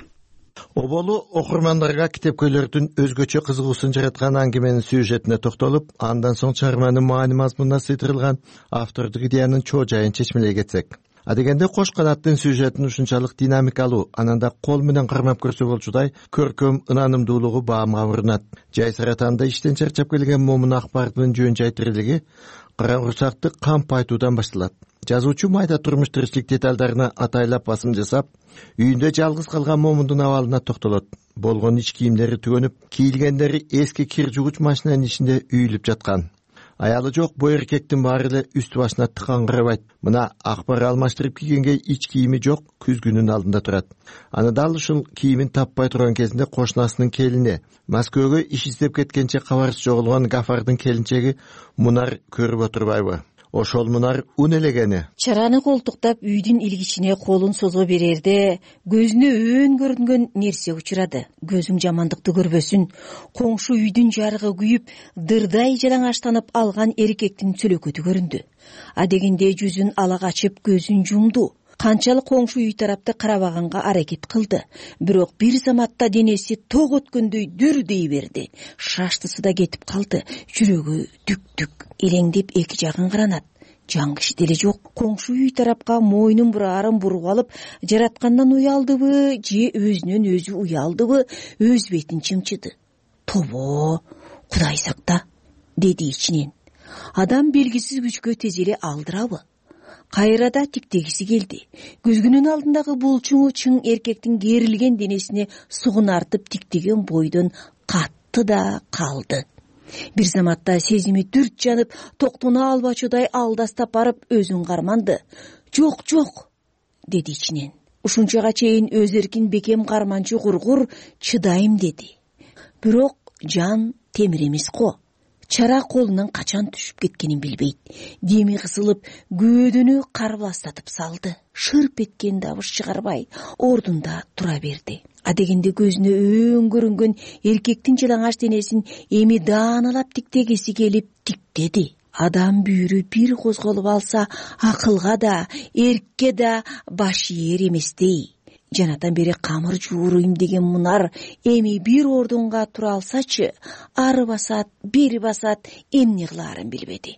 Оболу окурмандарга китепкөйлөрдүн өзгөчө кызыгуусун жараткан аңгеменин сюжетине токтолуп, андан соң чыгарманын маани мазмунуна сыйдырылган автордук идеянын чоо жайын чечмелей кетсек. Адегенде Кош канаттын сюжетин ушунчалык динамикалуу, ананда кол менен кармап көрсө болчудай көркөм ынанымдуулугу баамга урунат. Жай саратанда иштен чарчап келген момун акбардын жөн жай тирилиги караңгычакты камп айтуудан башталат. Жазуучу майда турмуш тиричилик деталдарына атайлап басым жасап, үйүндө жалгыз калган момундун абалына токтолот. Болгон ич кийимдери түгөнүп, кийилгендери эски кир жугуч машинанын ичинде үйүлүп жаткан. Аялы жок бу эркектин баары эле үстү башына тыкаңгырабайт. Мына акбар алмаштырып кийгенге ич кийими жок, күзгүнүн алдында турат. Аны дал ушул кийимин таппай турган кезинде кошунасынын келини, Москвага иш издеп кеткенче кабарсыз жоголгон Гафардын келинчеги Мунар көрүп отурбайбы? Ошол Мунар үн элегени.
Чараны колтуктап үйдүн илгичине колун созо берерде көзүнө өөн көрүнгөн нерсе учурады. Көзүң жамандыкты көрбөсүн. Коңшу үйдүн жарыгы күйүп, дырдай жалаңаштанып алган эркектин сүлөкөтү көрүндү. Адегенде жүзүн ала качып көзүн жумду. Канчалык коңшу үй тарапты карабаганга аракет кылды. Бирок бир заматта денеси ток өткөндөй дүрдей берди. Шаштысы да кетип калды. Жүрөгү түк-түк элеңдеп эки жагын каранат. Жаңгыш деле жок. Коңшу үй тарапка мойнун бурарын буруп алып, жараткандан уялдыбы, же өзүнөн өзү уялдыбы, өз бетин чымчыды. Тобо, Кудай сакта, деди ичинен. Адам белгисиз күчкө тез эле алдырабы? Кайрада тиктегиси келди. Көзгүнүн алдындагы булчуңу чың эркектин керилген денесине сугунартып тиктеген бойдон катты да калды. Бир заматта сезими дүрт жанып, токтоно албачудай алдастап барып өзүн карманды. Жок, жок, деди ичинен. Ушунчага чейин өз эркин бекем карманчу кургур чыдайм деди. Бирок жан темир эмес го. Чара колунан качан түшүп кеткенин билбейт. Деми кысылып, көөдөнү карбастатып салды. Шырп эткен дабыш чыгарбай, ордунда тура берди. Адегенде көзүнө өөн көрүнгөн эркектин жалаңаш денесин эми дааналап тиктегиси келип тиктеди. Адам бүйүрү бир козголуп алса, акылга да, эркке да баш ээр эместей. Жанатан бери камыр жууруйм деген Мунар эми бир ордунга тура алсачы, ары басат, бери басат, эмне кылаарын билбеди.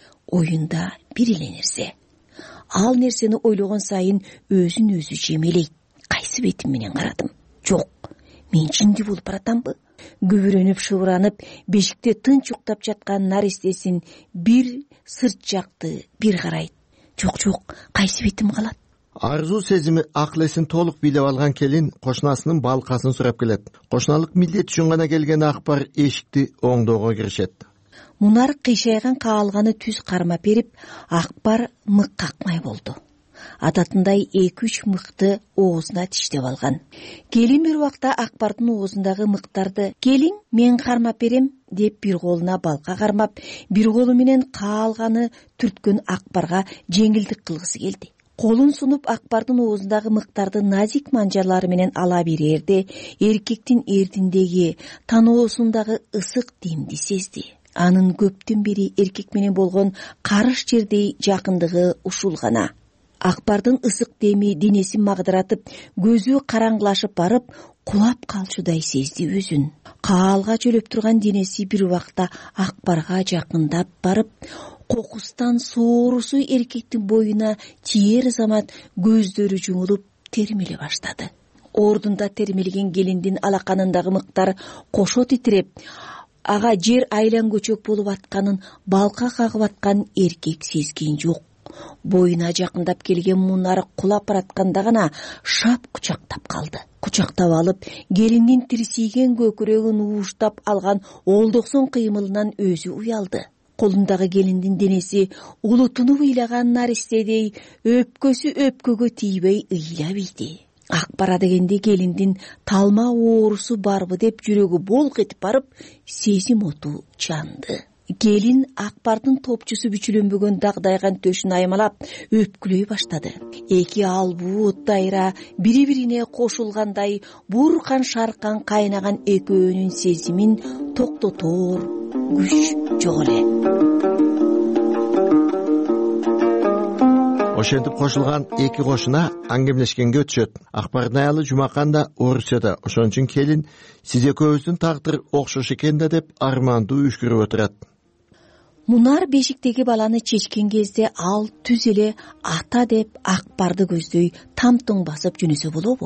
Оюнда бир эле нерсе. Ал нерсени ойлогон сайын өзүн өзү жемелейт. Кайсы бетим менен карадым? Жок, мен жинди болуп баратамбы? Күбүрөнүп шыбыранып, бешикте тынч уктап жаткан наристесин бир сырт жакты, бир карайт. Жок, кайсы бетим калат?
Арзу сезими акыл эсин толук бийлеп алган келин кошунасынын балкасын сурап келет. Кошуналык милдет үчүн гана келген акбар эшикти оңдоого киришет.
Мунар кыйшайган каалганы түз кармап берип, акбар мык какмай болду. Адатындай 2-3 мыкты оозуна тиштеп алган. Келин бир убакта акбардын оозундагы мыктарды "Келиң, мен кармап берем" деп бир колуна балка кармап, бир колу менен каалганы түрткөн акбарга жеңилдик кылгысы келди. Колун сунуп акбардын оозундагы мыктарды назик манжалары менен ала берерде, эркектин эрдиндеги, таноосундагы ысык демди сезди. Анын көптөн бери эркек менен болгон карыш жердей жакындыгы ушул гана. Акбардын ысык деми денесин магдыратып, көзү караңгылашып барып, кулап калчудай сезди өзүн. Каалга жөлөп турган денеси бир убакта акбарга жакындап барып, кокустан соорусу эркектин боюна тиер замат көздөрү жумулуп термеле баштады. Ордунда термелген келиндин алаканындагы мыктар кошо титиреп, ага жер айлан көчөк болуп атканын балка кагып аткан эркек сезген жок. Боюна жакындап келген Мунар кулап баратканда гана шап кучактап калды. Кучактап алып, келиндин тирсийген көкүрөгүн ууштап алган олдоксон кыймылынан өзү уялды. Колундагы келиндин денеси улутунуп ыйлаган наристедей өпкөсү өпкөгө тийбей ыйлап ийди. Акбар дегенде келиндин талма оорусу барбы деп жүрөгү болк этип барып, сезим оту жанды. Келин Акбардын топчусу бүчүлөнбөгөн дагдайган төшүн аймалап өпкүлөй баштады. Эки албуу дайра бири-бирине кошулгандай буркан шаркан кайнаган экөөнүн сезимин токтотоор күч жок эле.
Ошентип кошулган эки кошуна аңгемелешкенге өтүшөт. Акбардын аялы Жумакан да Орусияда. Ошон үчүн келин сиз экөөбүздүн тагдыр окшош экен да деп армандуу үшкүрүп отурат.
Мунар бешиктеги баланы чечкен кезде ал түз эле ата деп Акбарды көздөй тамтың басып жөнөсө болобу?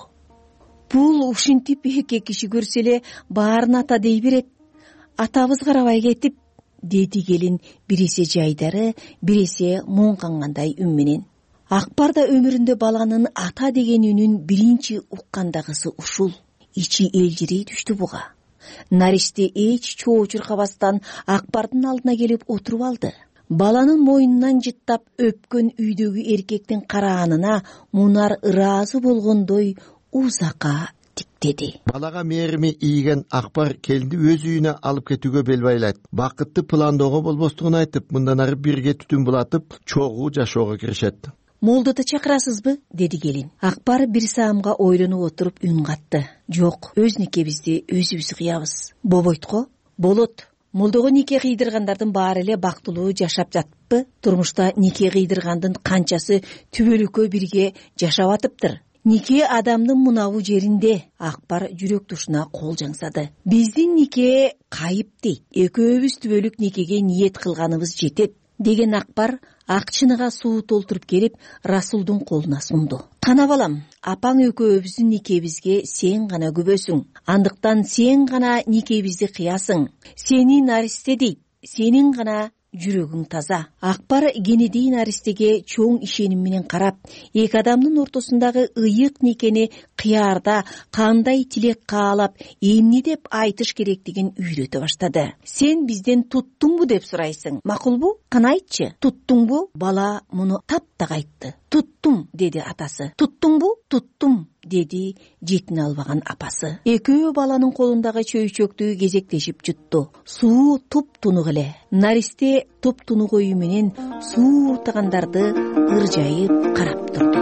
Бул ушинтип эки киши көрсө эле баарын ата дей берет. Атабыз карабай кетип, деди келин бирисе жайдары, бирисе муңкангандай үн менен. Акбар да өмүрүндө баланын ата деген үнүн биринчи уккандагысы ушул. Ичи элжирей түштү буга. Наристе эч чоо чуркабастан Акбардын алдына келип отуруп алды. Баланын мойнунан жыттап өпкөн үйдөгү эркектин караанына Мунар ыраазы болгондой узакка тиктеди.
Балага мээрими ийген Акбар келинди өз үйүнө алып кетүүгө бел байлайт. Бакытты пландоого болбостугун айтып, мындан ары бирге түтүн булатып, чогуу жашоого киришет.
Молдоду чакырасызбы? Деди келин. Акбар бир саамга ойлонуп отуруп үн катты. Жок, өз никебизди өзүбүз кыябыз. Болбойт го? Болот. Молдого нике кыйдыргандардын баары эле бактылуу жашап жатпы? Турмушта нике кыйдыргандын канчасы түбөлүккө бирге жашап атыптыр. Нике адамдын мунабу жеринде. Акбар жүрөк тушуна кол жаңсады. Биздин нике кайып дейт. Экөөбүз түбөлүк никеге ниет кылганыбыз жетет деген Акбар акчыныга суу толтуруп келип Расулдун колуна сунду. Кана балам, апаң экөөбүздүн никебизге сен гана күбөсүң. Андыктан сен гана никебизди кыясың. Сени Наристе дейт. Сенин гана жүрөгүң таза. Акбар кенедей Наристеге чоң ишеним менен карап, эки адамдын ортосундагы ыйык никени кыярда кандай тилек каалап, эмне деп айтыш керектигин үйрөтө баштады. Сен бизден туттуңбу деп сурайсың. Макулбу? Кана айтчы. Туттуңбу? Бала муну таптак айтты. Туттум, деди атасы. Туттуңбу? Туттум, деди жетине албаган апасы. Экөө баланын колундагы чөйчөктү кезектешип жутту. Суу туп-тунук эле. Наристе туп-тунук ою менен суу уртагандарды ыржайып карап турду.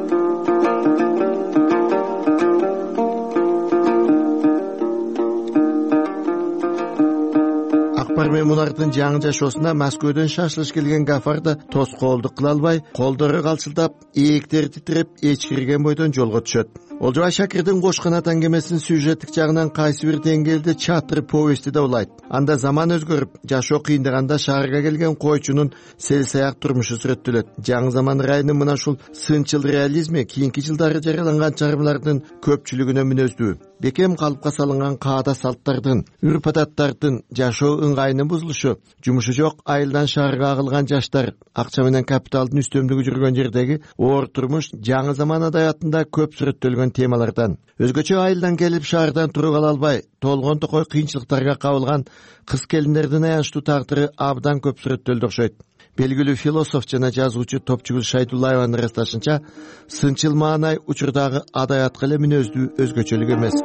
Акбар менен Мунардын жаңы жашоосуна Москвадөн шашылыш келген Гафар да тоскоолдук кыла албай, колдору калчылдап, ээктери титиреп, эч кирген бойдон жолго түшөт. Олжобай Шакирдин Кош канат аңгемесинин сюжеттик жагынан кайсы бир деңгээлде чатыр повести да улайт. Анда заман өзгөрүп, жашоо кыйындаганда шаарга келген койчунун селсаяк турмушу сүрөттөлөт. Жаңы заман райынын мына ушул сынчыл реализми кийинки жылдары жарыяланган чыгармалардын көпчүлүгүнө мүнөздүү. Бекем калыпка салынган каада салттардын, үрп-адаттардын, жашоо ыңгайынын бузулушу, жумушу жок айылдан шаарга агылган жаштар, акча менен капиталдын үстөмдүгү жүргөн жердеги оор турмуш жаңы заман адаятында көп сүрөттөлгөн темалардан. Өзгөчө айылдан келип шаардан туруп ала албай, толгон токой кыйынчылыктарга кабылган кыз келиндердин аянычтуу тагдыры абдан көп сүрөттөлдү окшойт. Белгилүү философ жана жазуучу Топчугул Шайдуллаеванын ырасташынча, сынчыл маанай учурдагы адаятка эле мүнөздүү өзгөчөлүк эмес.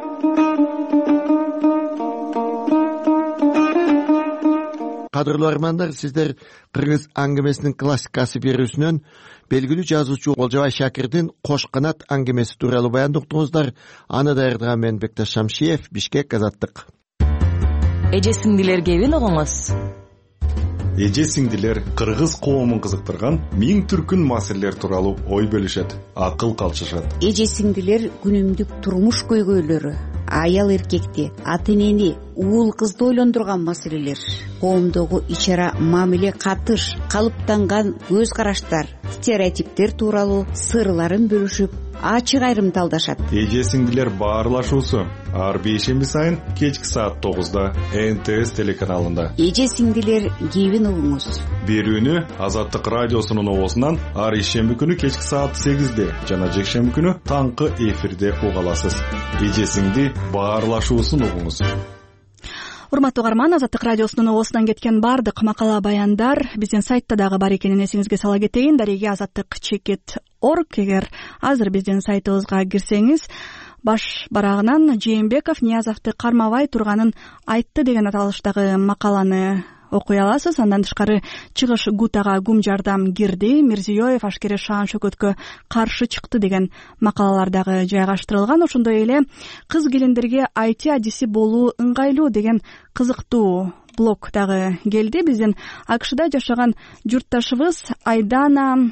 Кадырлуу армандар, сиздер кыргыз аңгемесинин классикасы берүүсүнөн белгилүү жазуучу Олжобай Шакирдин Кош канат аңгемеси тууралуу баяндоо уктуңуздар. Аны даярдаган мен Бекташ Шамшиев, Бишкек, Азаттык.
Эже сиңдилер кебин угуңуз.
Эже сиңдилер кыргыз коомун кызыктырган миң түркүн маселелер тууралуу ой бөлүшөт, акыл калчышат.
Эже сиңдилер күнүмдүк турмуш көйгөйлөрү, аял эркекти, ата энени, уул кызды ойлондурган маселелер, коомдогу ич ара мамиле катыш, калыптанган көз караштар, стереотиптер тууралуу сырларын бөлүшүп, ачык айрымталдашат.
Эже сиңдилер баарлашуусу ар бейшемби сайын кечки саат 9-да НТС телеканалында.
Эже сиңдилер кебин угуңуз.
Берүүнү Азаттык радиосунун обосунан ар ишемби күнү кечки саат 8-де жана жекшемби күнү таңкы эфирде уга аласыз. Эже сиңди баарлашуусун угуңуз.
Урматтуу угарман, Азаттык радиосунун обосунан кеткен бардык макала баяндар биздин сайтта дагы бар экенин эсиңизге сала кетейин. Дареги Азаттык эгер азыр биздин сайтыбызга кирсеңиз баш барагынан Жээнбеков Ниязовду кармабай турганын айтты деген аталыштагы макаланы окуй аласыз. Андан тышкары чыгыш Гутага гум жардам кирди, Мирзиёев ашкере шаан шөкөткө каршы чыкты деген макалалар дагы жайгаштырылган. Ошондой эле кыз келиндерге IT адиси болуу ыңгайлуу деген кызыктуу блог дагы келди. Биздин АКШда жашаган журтташыбыз Айдана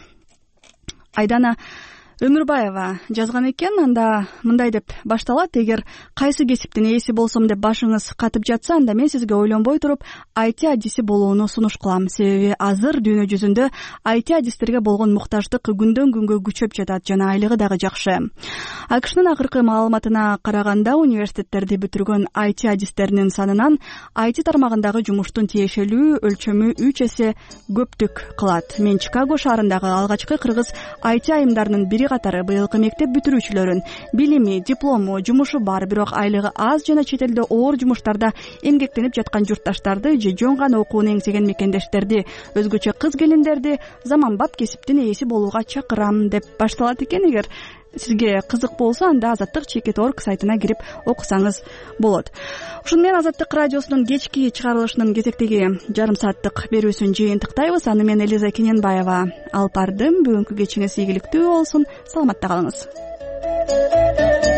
Өмүрбаева жазган экен. Анда мындай деп башталат: эгер кайсы кесиптин ээси болсом деп башыңыз катып жатса, анда мен сизге ойлонбой туруп IT адиси болууну сунуш кылам. Себеби азыр дүйнө жүзүндө IT адистерге болгон муктаждык күндөн күнгө күчөп жатат жана айлыгы дагы жакшы. АКШнын акыркы маалыматына караганда, университеттерди бүтүргөн IT адистеринин санынан IT тармагындагы жумуштун тиешелүү өлчөмү 3 эсе көптүк кылат. Мен Чикаго шаарындагы алгачкы кыргыз IT айымдарынын бири катары быйылкы мектеп бүтүрүүчүлөрүн. Билими, диплому, жумушу бар, бирок айлыгы аз жана чет элде оор жумуштарда эмгектенип жаткан журтташтарды же жөн гана окууну эңсеген мекендештерди, өзгөчө кыз келиндерди заманбап кесиптин ээси болууга чакырам деп башталат экен. Эгер сизге кызык болсо, анда Азаттык.org сайтына кирип окусаңыз болот. Ушуну менен Азаттык радиосунун кечки чыгарылышынын кезектеги жарым сааттык берүүсүн жыйынтыктайбыз. Аны мен Элиза Кененбаева алып бардым. Бүгүнкү кечиңиз ийгиликтүү болсун. Саламатта калыңыз.